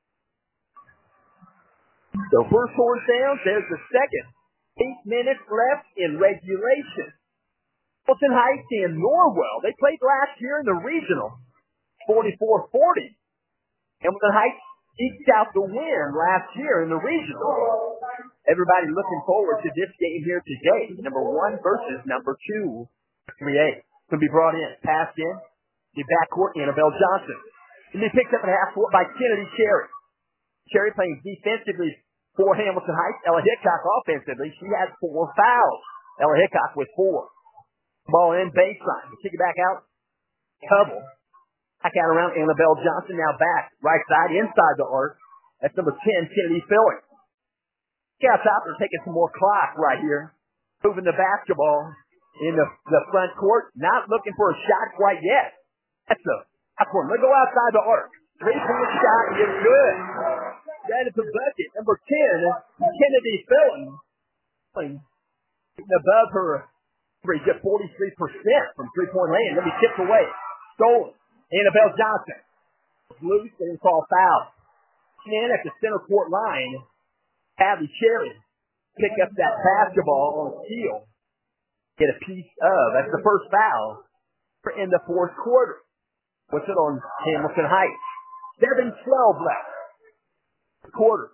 So first horn sounds, there's the second. Eight minutes left in regulation. Hamilton Heights and Norwell, they played last year in the regional, forty-four forty. Hamilton Heights eked out the win last year in the regional. Everybody looking forward to this game here today. Number one versus number two. three A. Going to be brought in, passed in. The backcourt, Annabelle Johnson. And be picked up at half court by Kennedy Cherry. Cherry playing defensively for Hamilton Heights. Ella Hickok offensively. She has four fouls. Ella Hickok with four. Ball in, baseline. We kick it back out. Hubble. Back out around Annabelle Johnson. Now back. Right side, inside the arc. That's number ten, Kennedy Philly. Scout Topper taking some more clock right here. Moving the basketball in the, the front court. Not looking for a shot quite yet. That's the top corner. Let's go outside the arc. Three-point shot is good. That is the bucket. Number ten, Kennedy Philly. Above her, just forty-three percent from three-point land. Let me tip away. Stolen. Annabelle Johnson. Loose and call foul. In at the center court line. Abby Cherry pick up that basketball on steal. Get a piece of. That's the first foul in the fourth quarter. What's it on Hamilton Heights? seven twelve left. Quarter.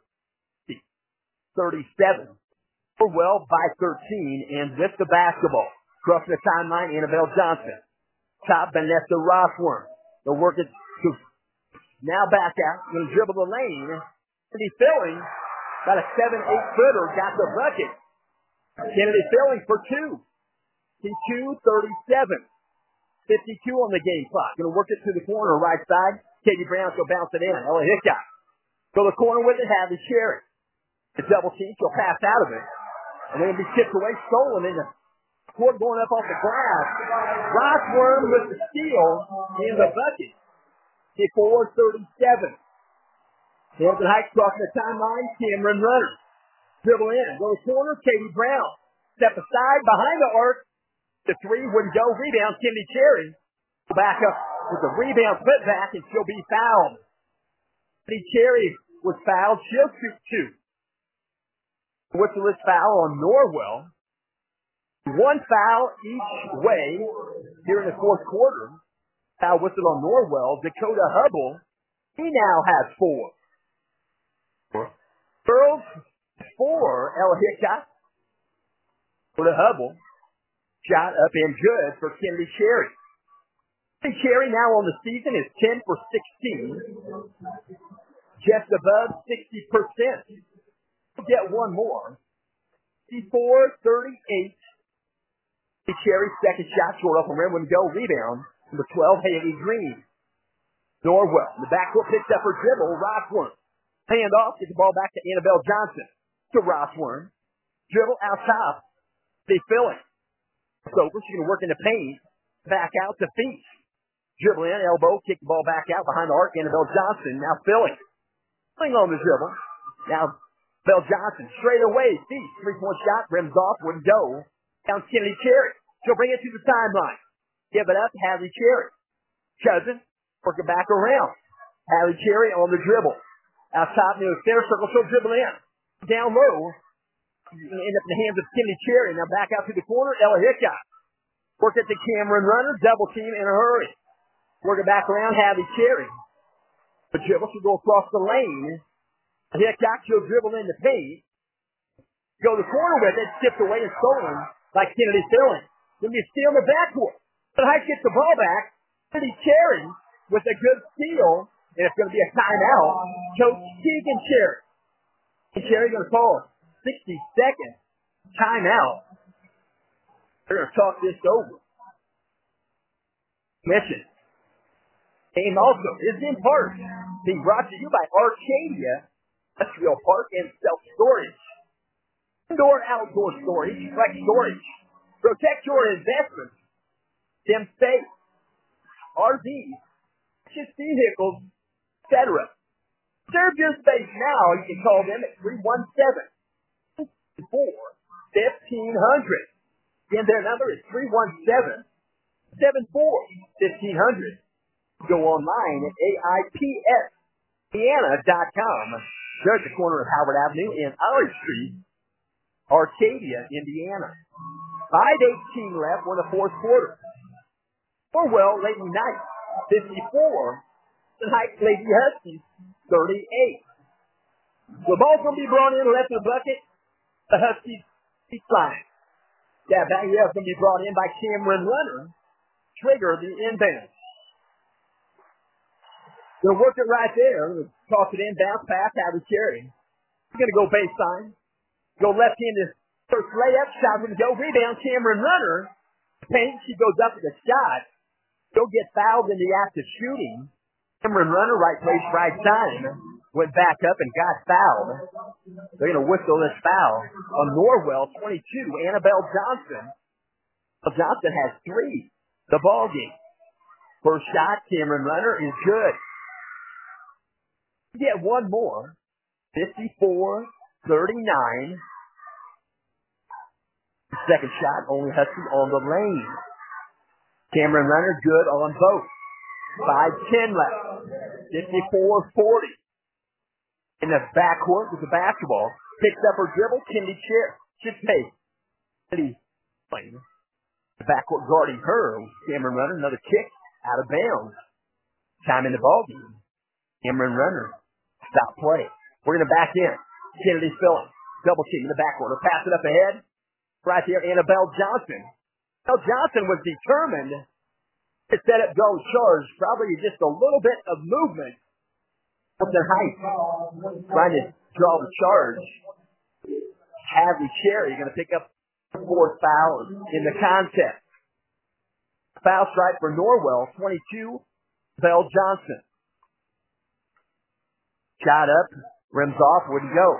thirty-seven. Well by thirteen, and with the basketball. Crossing the timeline, Annabelle Johnson. Top Vanessa Rossworm. They'll work it to now back out. Going to dribble the lane. Kennedy Philly got a seven eight footer. Got the bucket. Kennedy Philly for two. fifty-two thirty-seven. fifty-two on the game clock. Going to work it to the corner, right side. Katie Brown, she'll bounce it in. Ella Hickok. Go to the corner with it, have the Cherry. The double team, she'll pass out of it. And then it'll be tipped away, stolen in the court going up off the glass. Rossworm with the steal in the bucket. fifty-four thirty-seven. Hamilton Heights crossing the timeline, Cameron Runner. Dribble in, go to the corner, Katie Brown. Step aside, behind the arc. The three wouldn't go. Rebound, Kennedy Cherry. Back up with the rebound, put back, and she'll be fouled. Kennedy Cherry was fouled. She'll shoot two. Whistle this foul on Norwell. One foul each way here in the fourth quarter. Foul whistle on Norwell. Dakota Hubble, he now has four. Girls, four. Ella Hickok. Dakota Hubble. Shot up and good for Kennedy Cherry. Kennedy Cherry now on the season is ten for sixteen. Just above sixty percent. Get one more. fifty-four thirty-eight. Cherry, second shot, short off the rim, wouldn't go. Rebound. Number twelve, Haley Green. Norwell. The backcourt picks up her dribble. Rossworm. Hand off. Gets the ball back to Annabelle Johnson. To Rossworm. Dribble out top. They fill it. It's over. She's going to work in the paint. Back out to feet. Dribble in. Elbow. Kick the ball back out behind the arc. Annabelle Johnson now filling. Filling on the dribble. Now Bell Johnson straight away. Feet. Three-point shot. Rims off. Wouldn't go. Down Kennedy Cherry. She'll bring it to the timeline. Give it up, Hadley Cherry. Cousin, work it back around. Hadley Cherry on the dribble. Out top near the center circle, she'll dribble in. Down low, end up in the hands of Kennedy Cherry. Now back out to the corner, Ella Hickok. Work it to Cameron Runner, double team in a hurry. Work it back around, Hadley Cherry. The dribble, she'll go across the lane. Hickok, she'll dribble in the paint. Go to the corner with it, tipped away and stolen by Kennedy Filling. Gonna be a steal in the backcourt. But Heights gets the ball back. Kennedy Cherry with a good steal, and it's gonna be a timeout. Coach Keegan Cherry. And Cherry gonna call a sixty second timeout. We're gonna talk this over. Mission. Game also is in part being brought to you by Arcadia Industrial Park and Self-Storage. Indoor, outdoor storage, flex storage. Protect your investments. Them safe. R Vs, purchase vehicles, et cetera. Serve your space now. You can call them at three one seven, four, fifteen hundred. Again, their number is three one seven, seven four, fifteen hundred. Go online at A I P S Indiana dot com. They're at the corner of Howard Avenue and Olive Street, Arcadia, Indiana. five eighteen left in the fourth quarter. Orwell, Lady Knight, fifty-four. And Heights, Lady Huskies, thirty-eight. The ball's going to be brought in left in the bucket. The Huskies keep flying. Yeah, back here is going to be brought in by Cameron Runner. Trigger the inbound. They'll work it right there. Toss it in, bounce pass, Hadley Cherry. He's going to go baseline. Go left into first layup. Shot going to go. Rebound, Cameron Runner. Paint. She goes up with a shot. She'll get fouled in the act of shooting. Cameron Runner, right place, right time. Went back up and got fouled. They're going to whistle this foul on Norwell, twenty-two. Annabelle Johnson. Johnson has three. The ball game. First shot, Cameron Runner is good. Get one more. fifty-four thirty-nine. Second shot, only Husky on the lane. Cameron Runner good on both. five ten left. fifty-four forty. In the backcourt with the basketball. Picks up her dribble. Kennedy Cherry. Should take. Kennedy playing. The backcourt guarding her. Cameron Runner. Another kick out of bounds. Time in the ballgame. Cameron Runner. Stop play. We're going to back in. Kennedy Filling. Double team in the backcourt. We'll pass it up ahead. Right here, Annabelle Johnson. Annabelle Johnson was determined to set up go charge. Probably just a little bit of movement up their height. Trying to draw the charge. Hadley Cherry going to pick up the fourth foul in the contest. Foul strike for Norwell, twenty-two. Belle Johnson. Shot up, rims off, wouldn't go.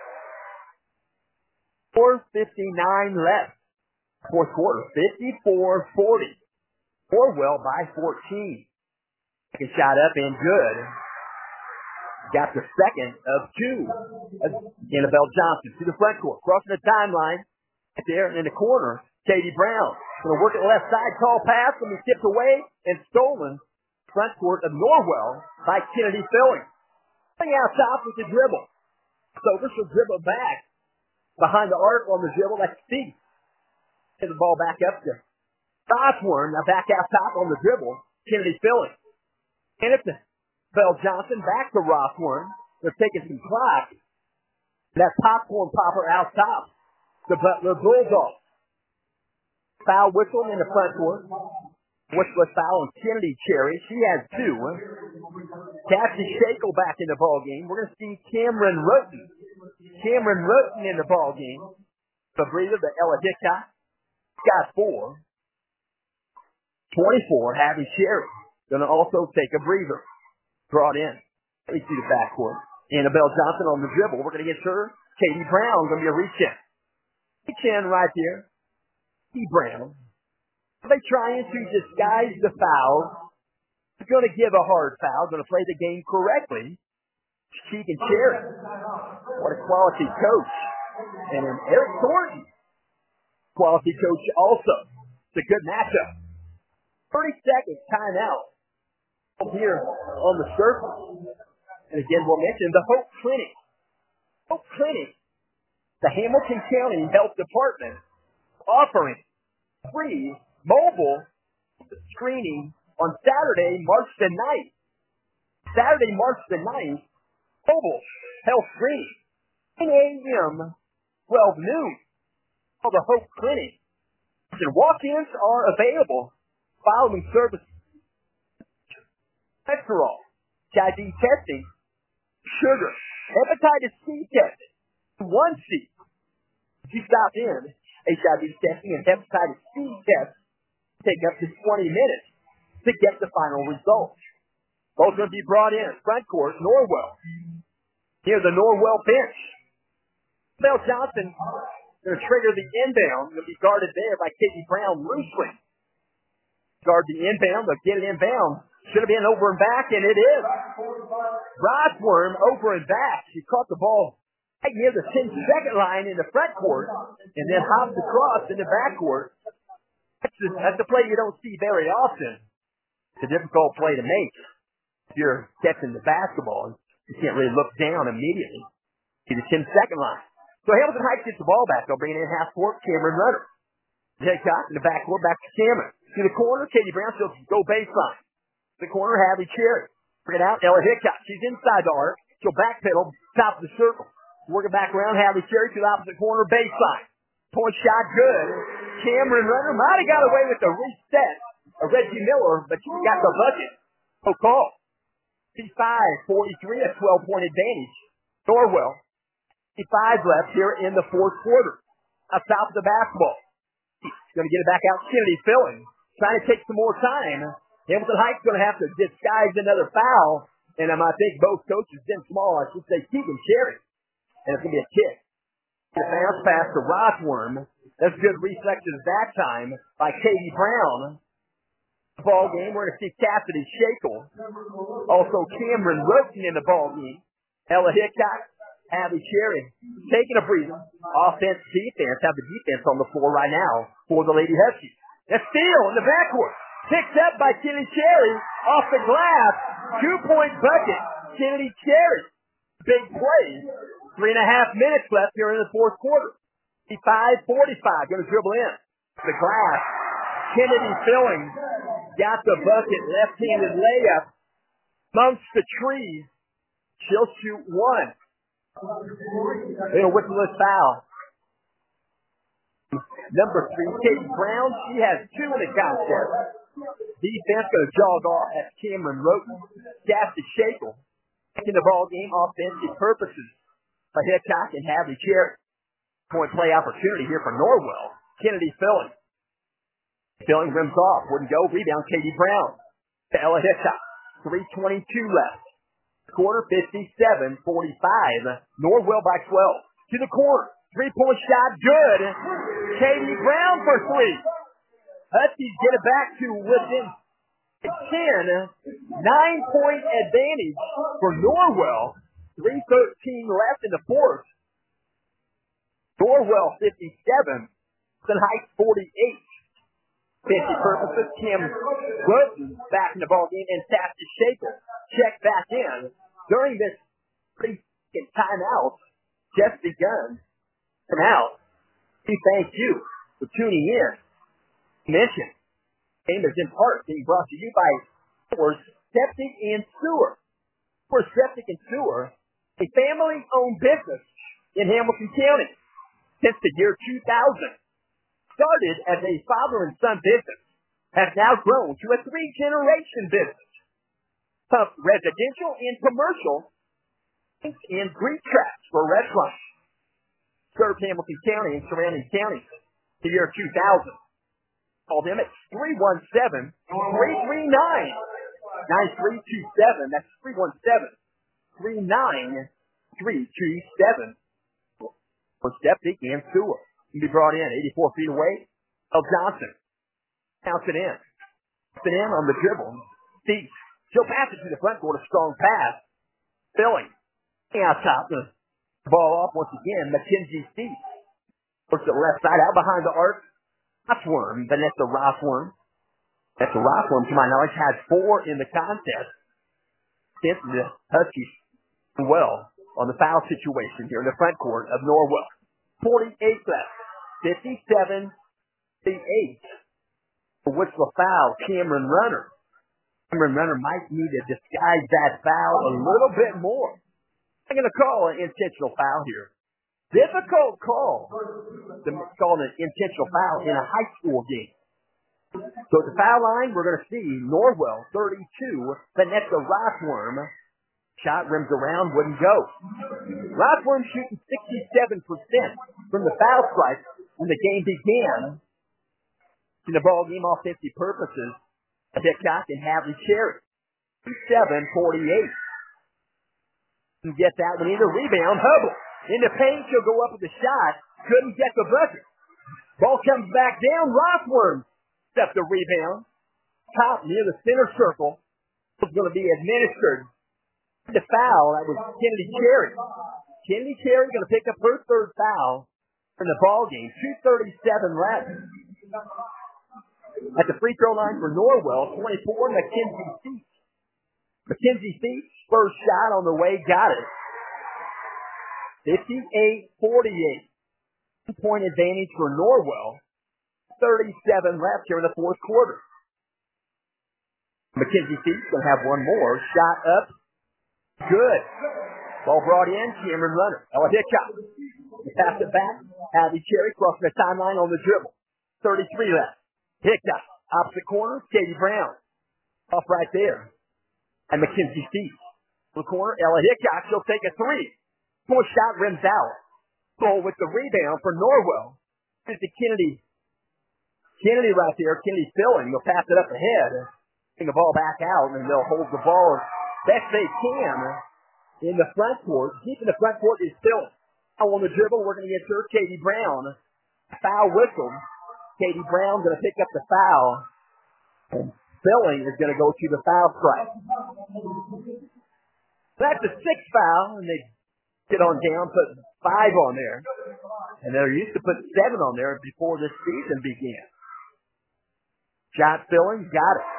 four fifty-nine left. Fourth quarter, fifty-four forty. Orwell by fourteen. Second shot up and good. Got the second of two. Annabelle Johnson to the front court. Crossing the timeline. Right there in the corner, Katie Brown. Going to work at the left side. Tall pass. Going to be tipped away and stolen. Front court of Norwell by Kennedy Filling. Filling out top with the dribble. So this will dribble back. Behind the arc on the dribble, that's Steve. Get the ball back up to Osborne. Now back out top on the dribble. Kennedy Filling. And it's Belle Johnson back to Rothorn. They're taking some clock. That popcorn popper out top. The Butler Bulldogs. Foul whistle in the front court. Whistle foul on Kennedy Cherry. She has two. Cassie Shackle back in the ball game. We're going to see Cameron Roten. Cameron Roten in the ball game. The breather, the Ella Hickok. Got four. twenty-four, Hadley Cherry. Going to also take a breather. Brought in. Let me see the backcourt. Annabelle Johnson on the dribble. We're going to get her. Katie Brown going to be a reach-in. Reach-in right there. Katie Brown. Are they trying to disguise the foul? They're going to give a hard foul. Going to play the game correctly. Keegan Cherry. What a quality coach. And an Eric Thornton. Quality coach also. It's a good matchup. thirty seconds timeout here on the surface. And again, we'll mention the Hope Clinic. Hope Clinic, the Hamilton County Health Department, offering free mobile screening on Saturday, March the ninth. Saturday, March the ninth, mobile health screening. nine a.m., twelve noon. Call the Hope Clinic. And walk-ins are available following service. Cholesterol, H I V testing, sugar, hepatitis C testing, one C. If you stop in, H I V testing and hepatitis C tests take up to twenty minutes to get the final results. Both going to be brought in. Front court, Norwell. Near the Norwell bench. Mel Johnson going to trigger the inbound. Going to be guarded there by Katie Brown loosely. Guard the inbound. They'll get it inbound. Should have been over and back, and it is. Rosworm over and back. She caught the ball right near the ten-second line in the front court, and then hopped across in the back court. That's a, that's a play you don't see very often. It's a difficult play to make. If you're catching the basketball, you can't really look down immediately to the ten-second line. So Hamilton Heights gets the ball back. They'll bring it in half court. Cameron Runner. Head cock in the back court, back to Cameron. To the corner, Katie Brown, she'll go baseline. The corner, Hadley Cherry. Bring it out, Ella Hickok. She's inside the arc. She'll backpedal, top of the circle. Working back around, Hadley Cherry to the opposite corner, baseline. Point shot, good. Cameron Runner might have got away with the reset of Reggie Miller, but she got the bucket. No call. fifty-five forty-three, a twelve-point advantage. Norwell, fifty-five left here in the fourth quarter. Up top of the basketball. Going to get it back out. Kennedy filling. Trying to take some more time. Hamilton Heights going to have to disguise another foul. And um, I think both coaches, Ben Small, I should say, Keegan Cherry. And it's going to be a kick. The bounce pass to Rosworm. That's good reflexes that time by Katie Brown. Ball game, we're going to see Cassidy Shakel. Also Cameron Roten in the ball game. Ella Hickok, Abby Cherry taking a breather. Offense, defense, have the defense on the floor right now for the Lady Huskies. A steal in the backcourt. Picked up by Kennedy Cherry off the glass. Two-point bucket. Kennedy Cherry. Big play. Three and a half minutes left here in the fourth quarter. fifty-five forty-five. Going to dribble in. The glass. Kennedy filling. Got the bucket. Left-handed layup. Amongst the trees. She'll shoot one. Little whistleless foul. Number three, Katie Brown. She has two in the contest. Defense going to jog off at Cameron Roten. Cassidy Shakel. In the ball game, offensive purposes. By Hickok and Hadley Cherry. Point play opportunity here for Norwell. Kennedy filling. Filling rims off. Wouldn't go. Rebound, Katie Brown. To Ella Hickok. three twenty-two left. Quarter, fifty-seven forty-five. Norwell by twelve. To the corner. Three-point shot. Good. Katie Brown for three. Huskies get it back to within ten. Nine-point advantage for Norwell. three thirteen left in the fourth. Norwell fifty-seven. Hamilton Heights forty-eight. fifty purposes. Kim Roten back in the ballgame and Cassidy Shakel check back in. During this pre-second timeout just begun. Come out. We thank you for tuning in. Mention. Game is in part being brought to you by For Septic and Sewer. For Septic and Sewer, a family-owned business in Hamilton County since the year two thousand. Started as a father and son business, has now grown to a three-generation business. Pump residential and commercial and grease traps for restaurants. Served Hamilton County and surrounding counties the year two thousand. Call them at three one seven, three three nine, nine three two seven. That's three one seven, three nine three two seven. For septic and sewer. Can be brought in eighty-four feet away. El Johnson counts it in. Counts it in on the dribble. Steeps. She'll pass it to the front court. A strong pass. Filling. Out top. The ball off once again. Mackenzie Steeps. Works to the left side out behind the arc. Rossworm, Vanessa Rossworm. Vanessa Rossworm, to my knowledge, has four in the contest. Against the Huskies well on the foul situation here in the front court of Norwell. forty-eight left. fifty-seven to eight. For Wichita foul, Cameron Runner. Cameron Runner might need to disguise that foul a little bit more. I'm going to call an intentional foul here. Difficult call to call an intentional foul in a high school game. So at the foul line, we're going to see Norwell, thirty-two, Vanessa Rossworm. Shot rims around, wouldn't go. Rossworm shooting sixty-seven percent from the foul stripe when the game began. In the ball game, offensive purposes, Hickok and Hadley Cherry. seven forty-eight. Can get that one in the rebound. Hubble in the paint. She'll go up with the shot. Couldn't get the bucket. Ball comes back down. Rossworm stepped the rebound. Top near the center circle. It's going to be administered. The foul, that was Kennedy Cherry. Kennedy Cherry going to pick up her third foul in the ball game. two thirty-seven left. At the free throw line for Norwell, twenty-four, Mackenzie Feet. Mackenzie Feet, first shot on the way, got it. fifty-eight forty-eight. Point advantage for Norwell. thirty-seven left here in the fourth quarter. Mackenzie Feet's going to have one more. Shot up. Good. Ball brought in. Cameron Runner. Ella Hickok. He passed it back. Abby Cherry crossing the timeline on the dribble. thirty-three left. Hickok. Opposite corner. Katie Brown. Off right there. And Mackenzie Feet. The corner. Ella Hickok. She'll take a three. Fourth shot rims out. Goal with the rebound for Norwell. Here's to Kennedy. Kennedy right there. Kennedy filling. They'll pass it up ahead. Bring the ball back out, and they'll hold the ball best they can in the front court. Deep in the front court is Filling. Now on the dribble, we're going to get her, Katie Brown. Foul whistle. Katie Brown going to pick up the foul. And Filling is going to go to the foul stripe. That's a sixth foul, and they get on down, put five on there. And they're used to put seven on there before this season began. Shot Filling, got it.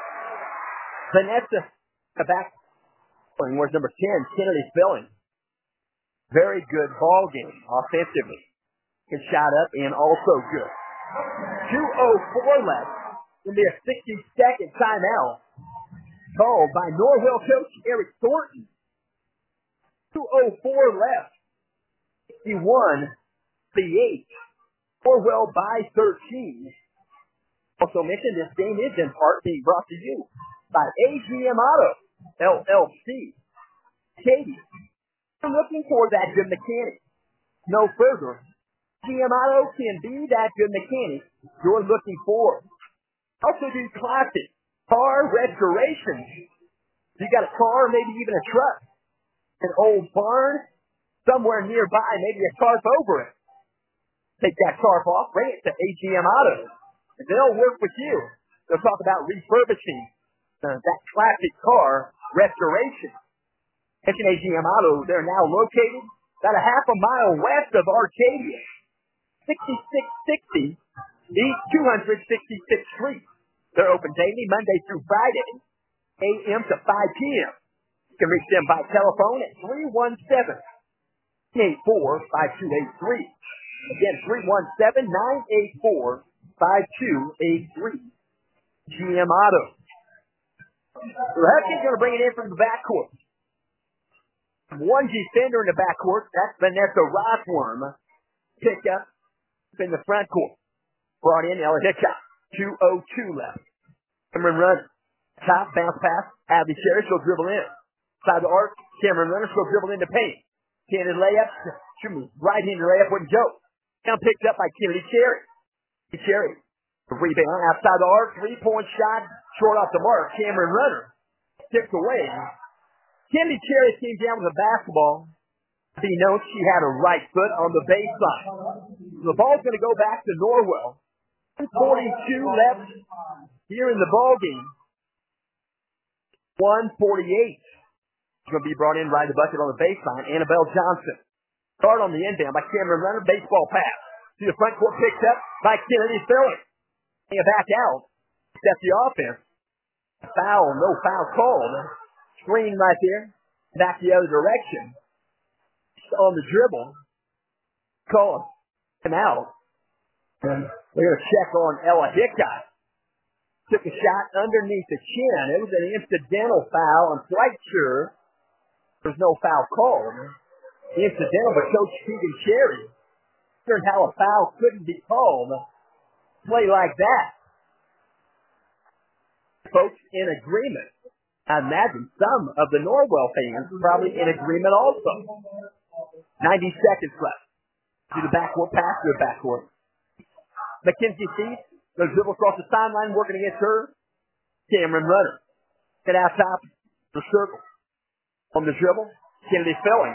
Vanessa back, where's number ten, Kennedy Filling. Very good ball game offensively. Good shot up and also good. two oh four left. Going to be a sixty-second timeout called by Norwell coach Eric Thornton. two oh four left. sixty-one to eight. Norwell by thirteen. Also mentioned this game is in part being brought to you by A G M Auto, L L C. Katie, I'm looking for that good mechanic. No further. A G M Auto can be that good mechanic you're looking for. Also do classic car restoration. You got a car, maybe even a truck, an old barn, somewhere nearby, maybe a tarp over it. Take that tarp off, bring it to A G M Auto. And they'll work with you. They'll talk about refurbishing Uh, that classic car restoration. Mention A G M Auto, they're now located about a half a mile west of Arcadia. sixty-six sixty East two sixty-sixth Street. They're open daily, Monday through Friday, eight a.m. to five p.m. You can reach them by telephone at three one seven, nine eight four, five two eight three. Again, three one seven, nine eight four, five two eight three. G M Auto. So Huskies going to bring it in from the backcourt. One defender in the backcourt. That's Vanessa Rossworm. Pick up in the front court. Brought in Ella Hickok. two oh two left. Cameron Runner. Top bounce pass. Abby Cherry. She'll dribble in. Side the arc. Cameron Runner. She'll dribble into paint. Handed layup. Excuse me. Right-handed layup wouldn't go. Now picked up by Kennedy Cherry. Cherry. Rebound outside the arc. Three-point shot. Short off the mark. Cameron Runner tipped away. Kennedy Cherry came down with a basketball. He knows she had a right foot on the baseline. The ball's going to go back to Norwell. one forty-two left here in the ball game. one forty-eight. She's going to be brought in right the bucket on the baseline. Annabelle Johnson. Start on the inbound by Cameron Runner. Baseball pass. To the front court, picked up by Kennedy Phillips. Back out. Step the offense. Foul, no foul called. Screen right there. Back the other direction. On the dribble. Call him out. And we're going to check on Ella Hickok. Took a shot underneath the chin. It was an incidental foul. I'm quite sure there's no foul called. Incidental, but Coach Keegan Cherry learned how a foul couldn't be called. Play like that. Folks in agreement. I imagine some of the Norwell fans probably in agreement also. ninety seconds left. To the backcourt, pass to the backcourt. Mackenzie Thies goes dribble across the sideline, working against her. Cameron Runner. Get out top. The circle. On the dribble. Kennedy Filling.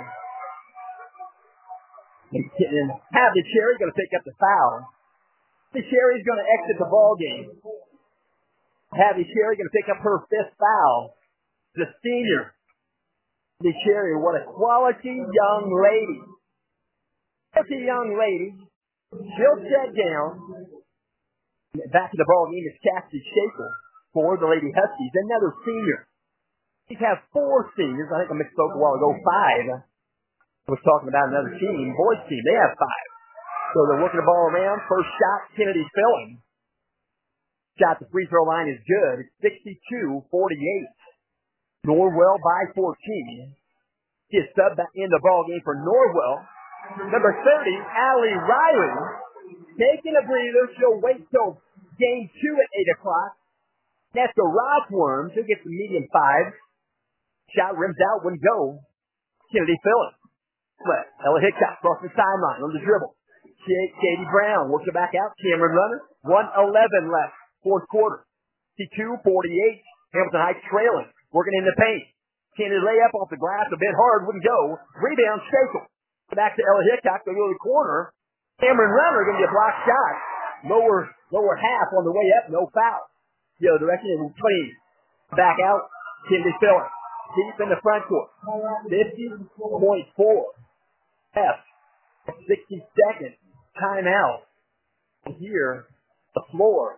And Hadley Cherry going to pick up the foul. Hadley Cherry's going to exit the ball game. Hadley Cherry going to pick up her fifth foul. The senior. Hadley Cherry, what a quality young lady. Quality young lady. She'll set down. Back to the ball game is Cassidy Shaker for the Lady Huskies. Another senior. These have four seniors. I think I misspoke a while ago. Five. I was talking about another team. Boys team. They have five. So they're working the ball around. First shot, Kennedy Filling. Shot the free throw line is good. It's sixty-two forty-eight. Norwell by fourteen. She is subbed in the ball game for Norwell. Number thirty, Allie Riley. Taking a breather. She'll wait till game two at eight o'clock. That's the Rockworm. She'll get the medium five. Shot rims out, wouldn't go. Kennedy Phillips. Left. Ella Hickok across the sideline on the dribble. Katie Brown works it back out. Cameron Runner. one eleven left. Fourth quarter. fifty-two forty-eight. Hamilton Heights trailing. Working in the paint. Kennedy layup off the glass. A bit hard. Wouldn't go. Rebound. Shakel. Back to Ella Hickok. They go to the corner. Cameron Runner going to get a block shot. Lower, lower half on the way up. No foul. The other direction is twenty. Back out. Kennedy Phillips. Deep in the front court. fifty point four. F. sixty seconds. Timeout. Here, the floor.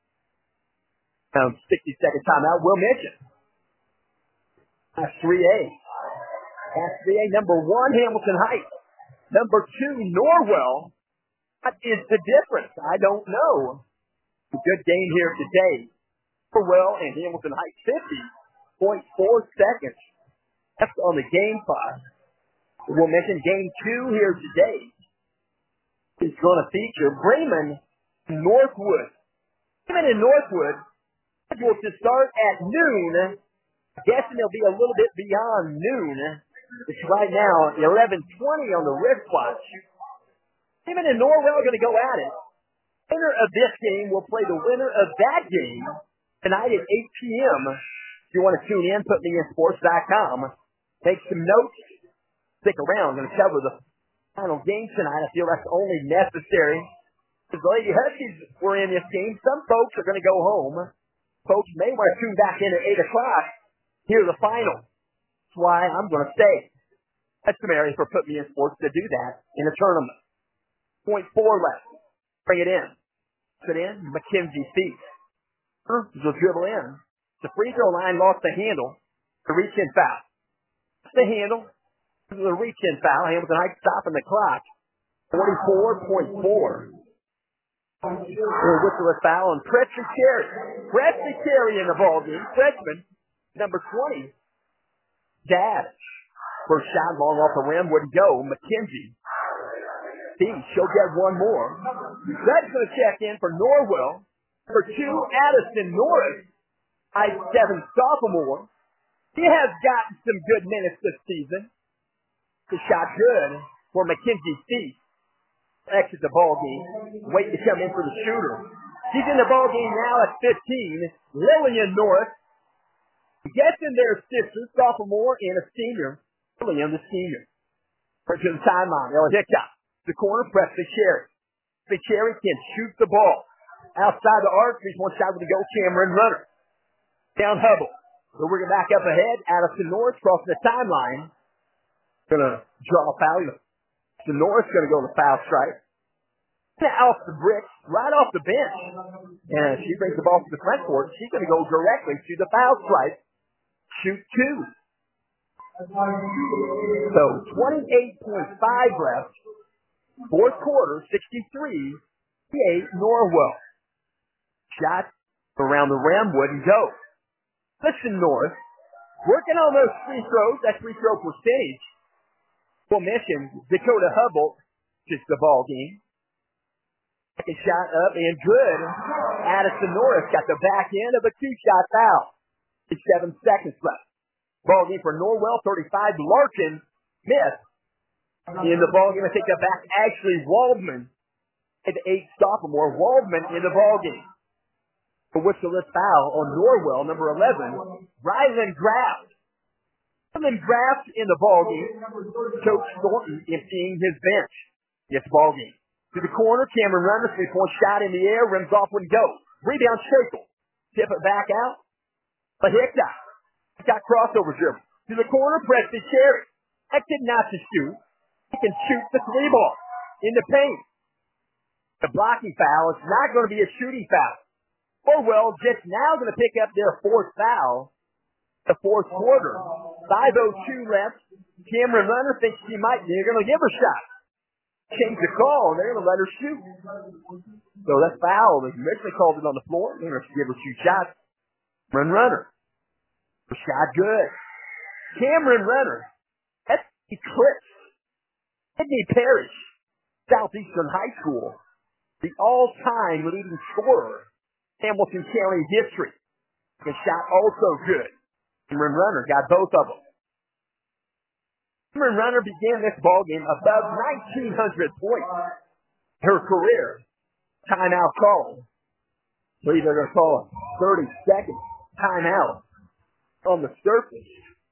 Um, sixty second timeout. We'll mention. That's three A. That's three A. Number one, Hamilton Heights. Number two, Norwell. What is the difference? I don't know. A good game here today. Norwell and Hamilton Heights, fifty point four seconds. That's on the game clock. We'll mention game two here today. It's going to feature Bremen and Northwood. Bremen and Northwood scheduled to start at noon. I'm guessing they'll be a little bit beyond noon. It's right now eleven twenty on the wristwatch. Bremen and Norwell are going to go at it. Winner of this game will play the winner of that game tonight at eight p.m. If you want to tune in, put me in sports dot com. Take some notes. Stick around. I'm going to cover the final game tonight. I feel that's only necessary. Because the Lady Huskies were in this game. Some folks are going to go home. Folks may want to tune back in at eight o'clock. Here's the final. That's why I'm going to stay. Customary for Put Me in Sports to do that in a tournament. Point four left. Bring it in. Put it in. Mackenzie Thies. Will dribble in. The free throw line lost the handle. The reach-in foul. The handle. The reach-in foul. Hamilton Heights stopping the clock. forty-four point four. Whistle a foul on Presley Cherry. Presley Cherry in the ballgame. Freshman. Number twenty. Dash. First shot long off the rim. Wouldn't go. Mackenzie. Thies. She'll get one more. That's going to check in for Norwell. For two, Addison Norris. I seven sophomore. He has gotten some good minutes this season. The shot good for Mackenzie Thies. Exit the ball game. Waiting to come in for the shooter. She's in the ball game now at fifteen. Lillian Norris. Guessing their sisters, sophomore and a senior. Lillian, the senior. To the timeline. Ella Hickok. The corner, Presley Cherry. Presley Cherry can shoot the ball. Outside the arc, there's one shot with the go. Cameron Runner. Down Hubble. So we're going back up ahead. Addison Norris crossing the timeline. Going to draw a foul. The Norris going to go to foul strike. off the bricks, right off the bench. And she brings the ball to the front court. She's going to go directly to the foul stripe. Shoot two. So twenty-eight point five left. Fourth quarter, sixty-three eight Norwell. Shot around the rim wouldn't go. Listen, North, working on those free throws, that free throw percentage. We'll mention Dakota Hubble just the ball game. Second shot up and good. Addison Norris got the back end of a two-shot foul. Seven seconds left. Ball game for Norwell, thirty-five. Larkin missed. In the ball game, I take that back. Actually, Waldman had eight sophomore. Waldman in the ball game. A whistleless foul on Norwell, number eleven. Ryland Graft. Ryland Graft in the ball game. Coach Thornton emptying his bench. This ball game. To the corner, Cameron Runner, three-point shot in the air, rims off and go. Rebound, Shakel. Tip it back out. A Hickok. Got crossover dribble. To the corner, Preston Cherry. Acted not to shoot. He can shoot the three ball in the paint. The blocking foul is not going to be a shooting foul. Orwell just now going to pick up their fourth foul. The fourth quarter. five oh two left. Cameron Runner thinks she might. They're going to give her a shot. Change the call, and they're going to let her shoot. So that's foul. They originally called it on the floor. They're going to give her two shots. Run Runner. Shot good. Cameron Runner. That's eclipsed. Sydney Parrish, Southeastern High School, the all-time leading scorer in Hamilton County history. The shot also good. Cameron Runner got both of them. Cameron Runner began this ballgame above nineteen hundred points. Her career. Timeout call. I believe they're going to call a thirty second timeout on the surface.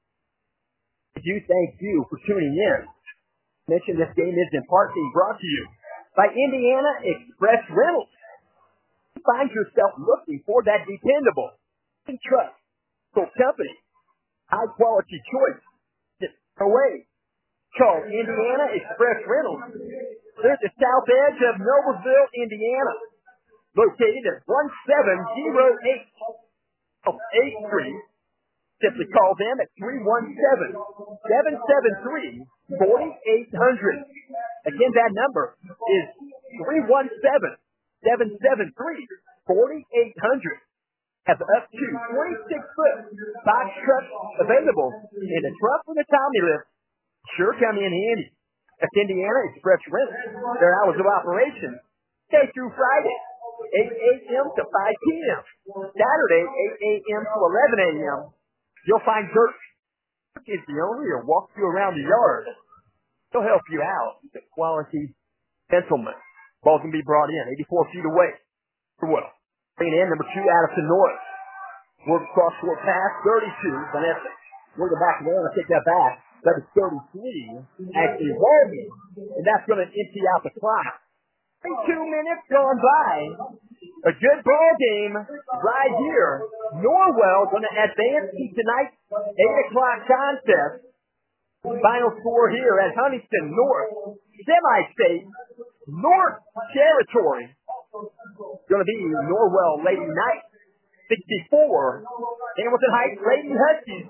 I do thank you for tuning in. Mention this game is in part being brought to you by Indiana Express Rentals. Find yourself looking for that dependable and trustful company. High quality choice. Just away. Call Indiana Express Rentals. They're at the south edge of Noblesville, Indiana. Located at one seven zero eight of eighth Street. Simply call them at three one seven, seven seven three, four eight zero zero. Again, that number is three one seven, seven seven three, four eight zero zero. Have up to twenty-six foot box trucks available in a truck with a Tommy lift. Sure come in handy. That's Indiana Express Rentals. Their hours of operation, Monday through Friday, eight a.m. to five p.m. Saturday, eight a.m. to eleven a.m. You'll find Dirk. Dirk is the owner. He'll walk you around the yard. He'll help you out. The quality gentleman. Ball can be brought in eighty-four feet away. Well, bringing in number two, Addison North. Work across court pass, thirty-two. Vanessa. We're going back there and take that back. That is thirty-three. Actually, Walden. And that's going to empty out the clock. Two minutes gone by. A good ball game right here. Norwell going to advance to tonight's eight o'clock contest. Final score here at Huntington North. Semi-state North Territory. Going to be Norwell Lady Knights. sixty-four. Hamilton Heights Lady Huskies.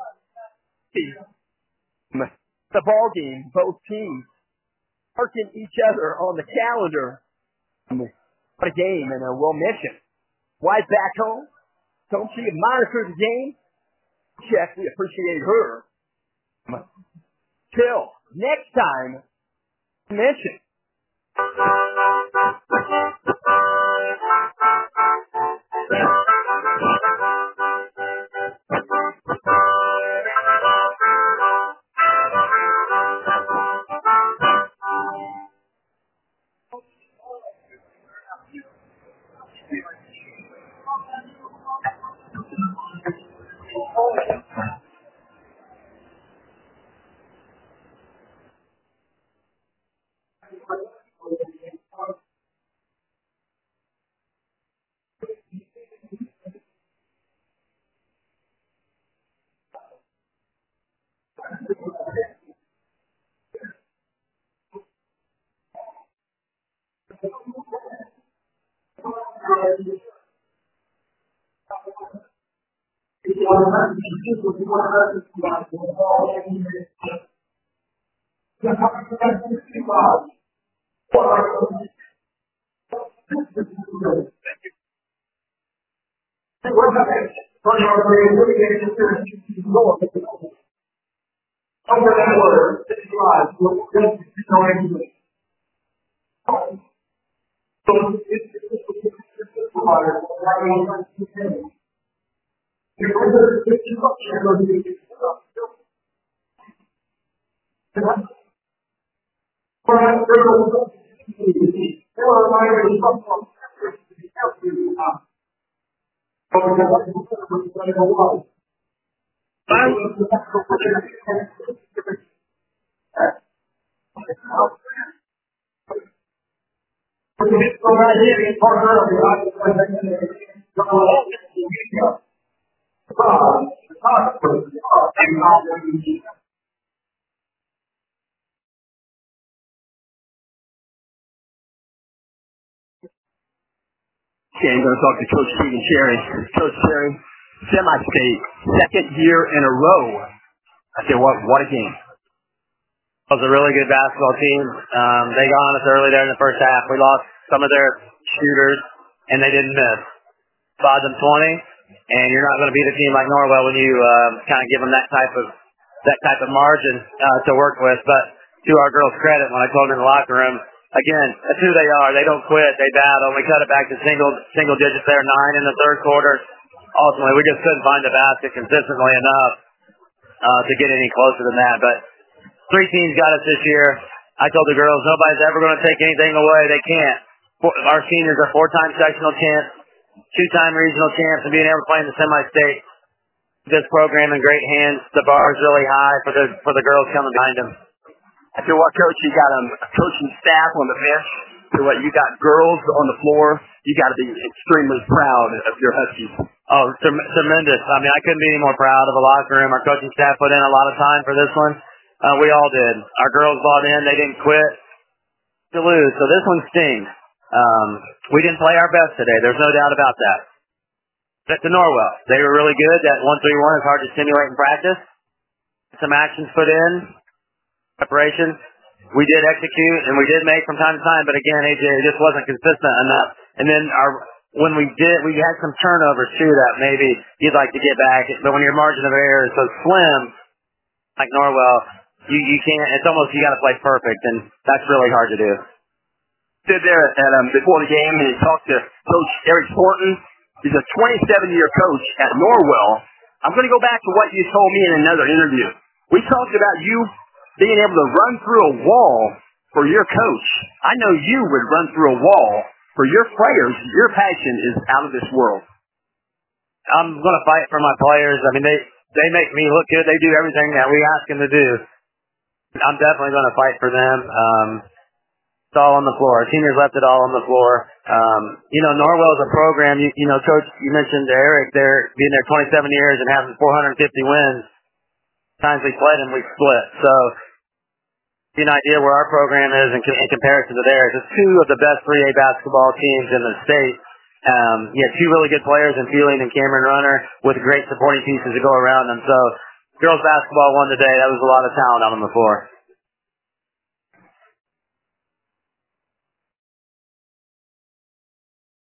The ball game. Both teams marking each other on the calendar. What a game, and uh, we'll mention. Wise back home. Don't she monitor the game? Check. We appreciate her. Till next time, mention. Okay, I'm going to talk to Coach Stephen Cherry. Coach Cherry, semi-state, second year in a row. I tell you what, what a game. It was a really good basketball team. Um, they got on us early there in the first half. We lost some of their shooters, and they didn't miss. Five them twenty, and you're not going to beat a team like Norwell when you uh, kind of give them that type of that type of margin uh, to work with. But to our girls' credit, when I told them in the locker room, again, that's who they are. They don't quit. They battle. We cut it back to single single digits there, nine in the third quarter. Ultimately, we just couldn't find the basket consistently enough uh, to get any closer than that. But three teams got us this year. I told the girls, nobody's ever going to take anything away. They can't. Four, our seniors are four-time sectional champs, two-time regional champs, and being able to play in the semi-state. This program in great hands. The bar is really high for the for the girls coming behind them. I tell you what, Coach, you got um, a coaching staff on the bench. I tell you what, you got girls on the floor. You got to be extremely proud of your Huskies. Oh, trem- tremendous. I mean, I couldn't be any more proud of the locker room. Our coaching staff put in a lot of time for this one. Uh, we all did. Our girls bought in. They didn't quit to lose. So this one stings. Um, we didn't play our best today. There's no doubt about that. But to Norwell, they were really good. That one three one is hard to simulate in practice. Some actions put in, preparation. We did execute, and we did make from time to time. But again, A J, it just wasn't consistent enough. And then our when we did, we had some turnovers too that maybe you'd like to get back. But when your margin of error is so slim, like Norwell, you you can't. It's almost you got to play perfect, and that's really hard to do. Stood there at um, before the game, and he talked to Coach Eric Thornton. He's a twenty-seven-year coach at Norwell. I'm going to go back to what you told me in another interview. We talked about you being able to run through a wall for your coach. I know you would run through a wall for your players. Your passion is out of this world. I'm going to fight for my players. I mean, they, they make me look good. They do everything that we ask them to do. I'm definitely going to fight for them. Um, it's all on the floor. Our seniors left it all on the floor. Um, you know, Norwell's a program. You, you know, Coach, you mentioned Eric, they're being there twenty-seven years and having four hundred fifty wins. Times we played them, we split. So, get an idea where our program is in, in comparison to theirs. It's two of the best three A basketball teams in the state. Um, you have two really good players in Feeling and Cameron Runner with great supporting pieces to go around them. So, girls basketball won today. That was a lot of talent out on the floor.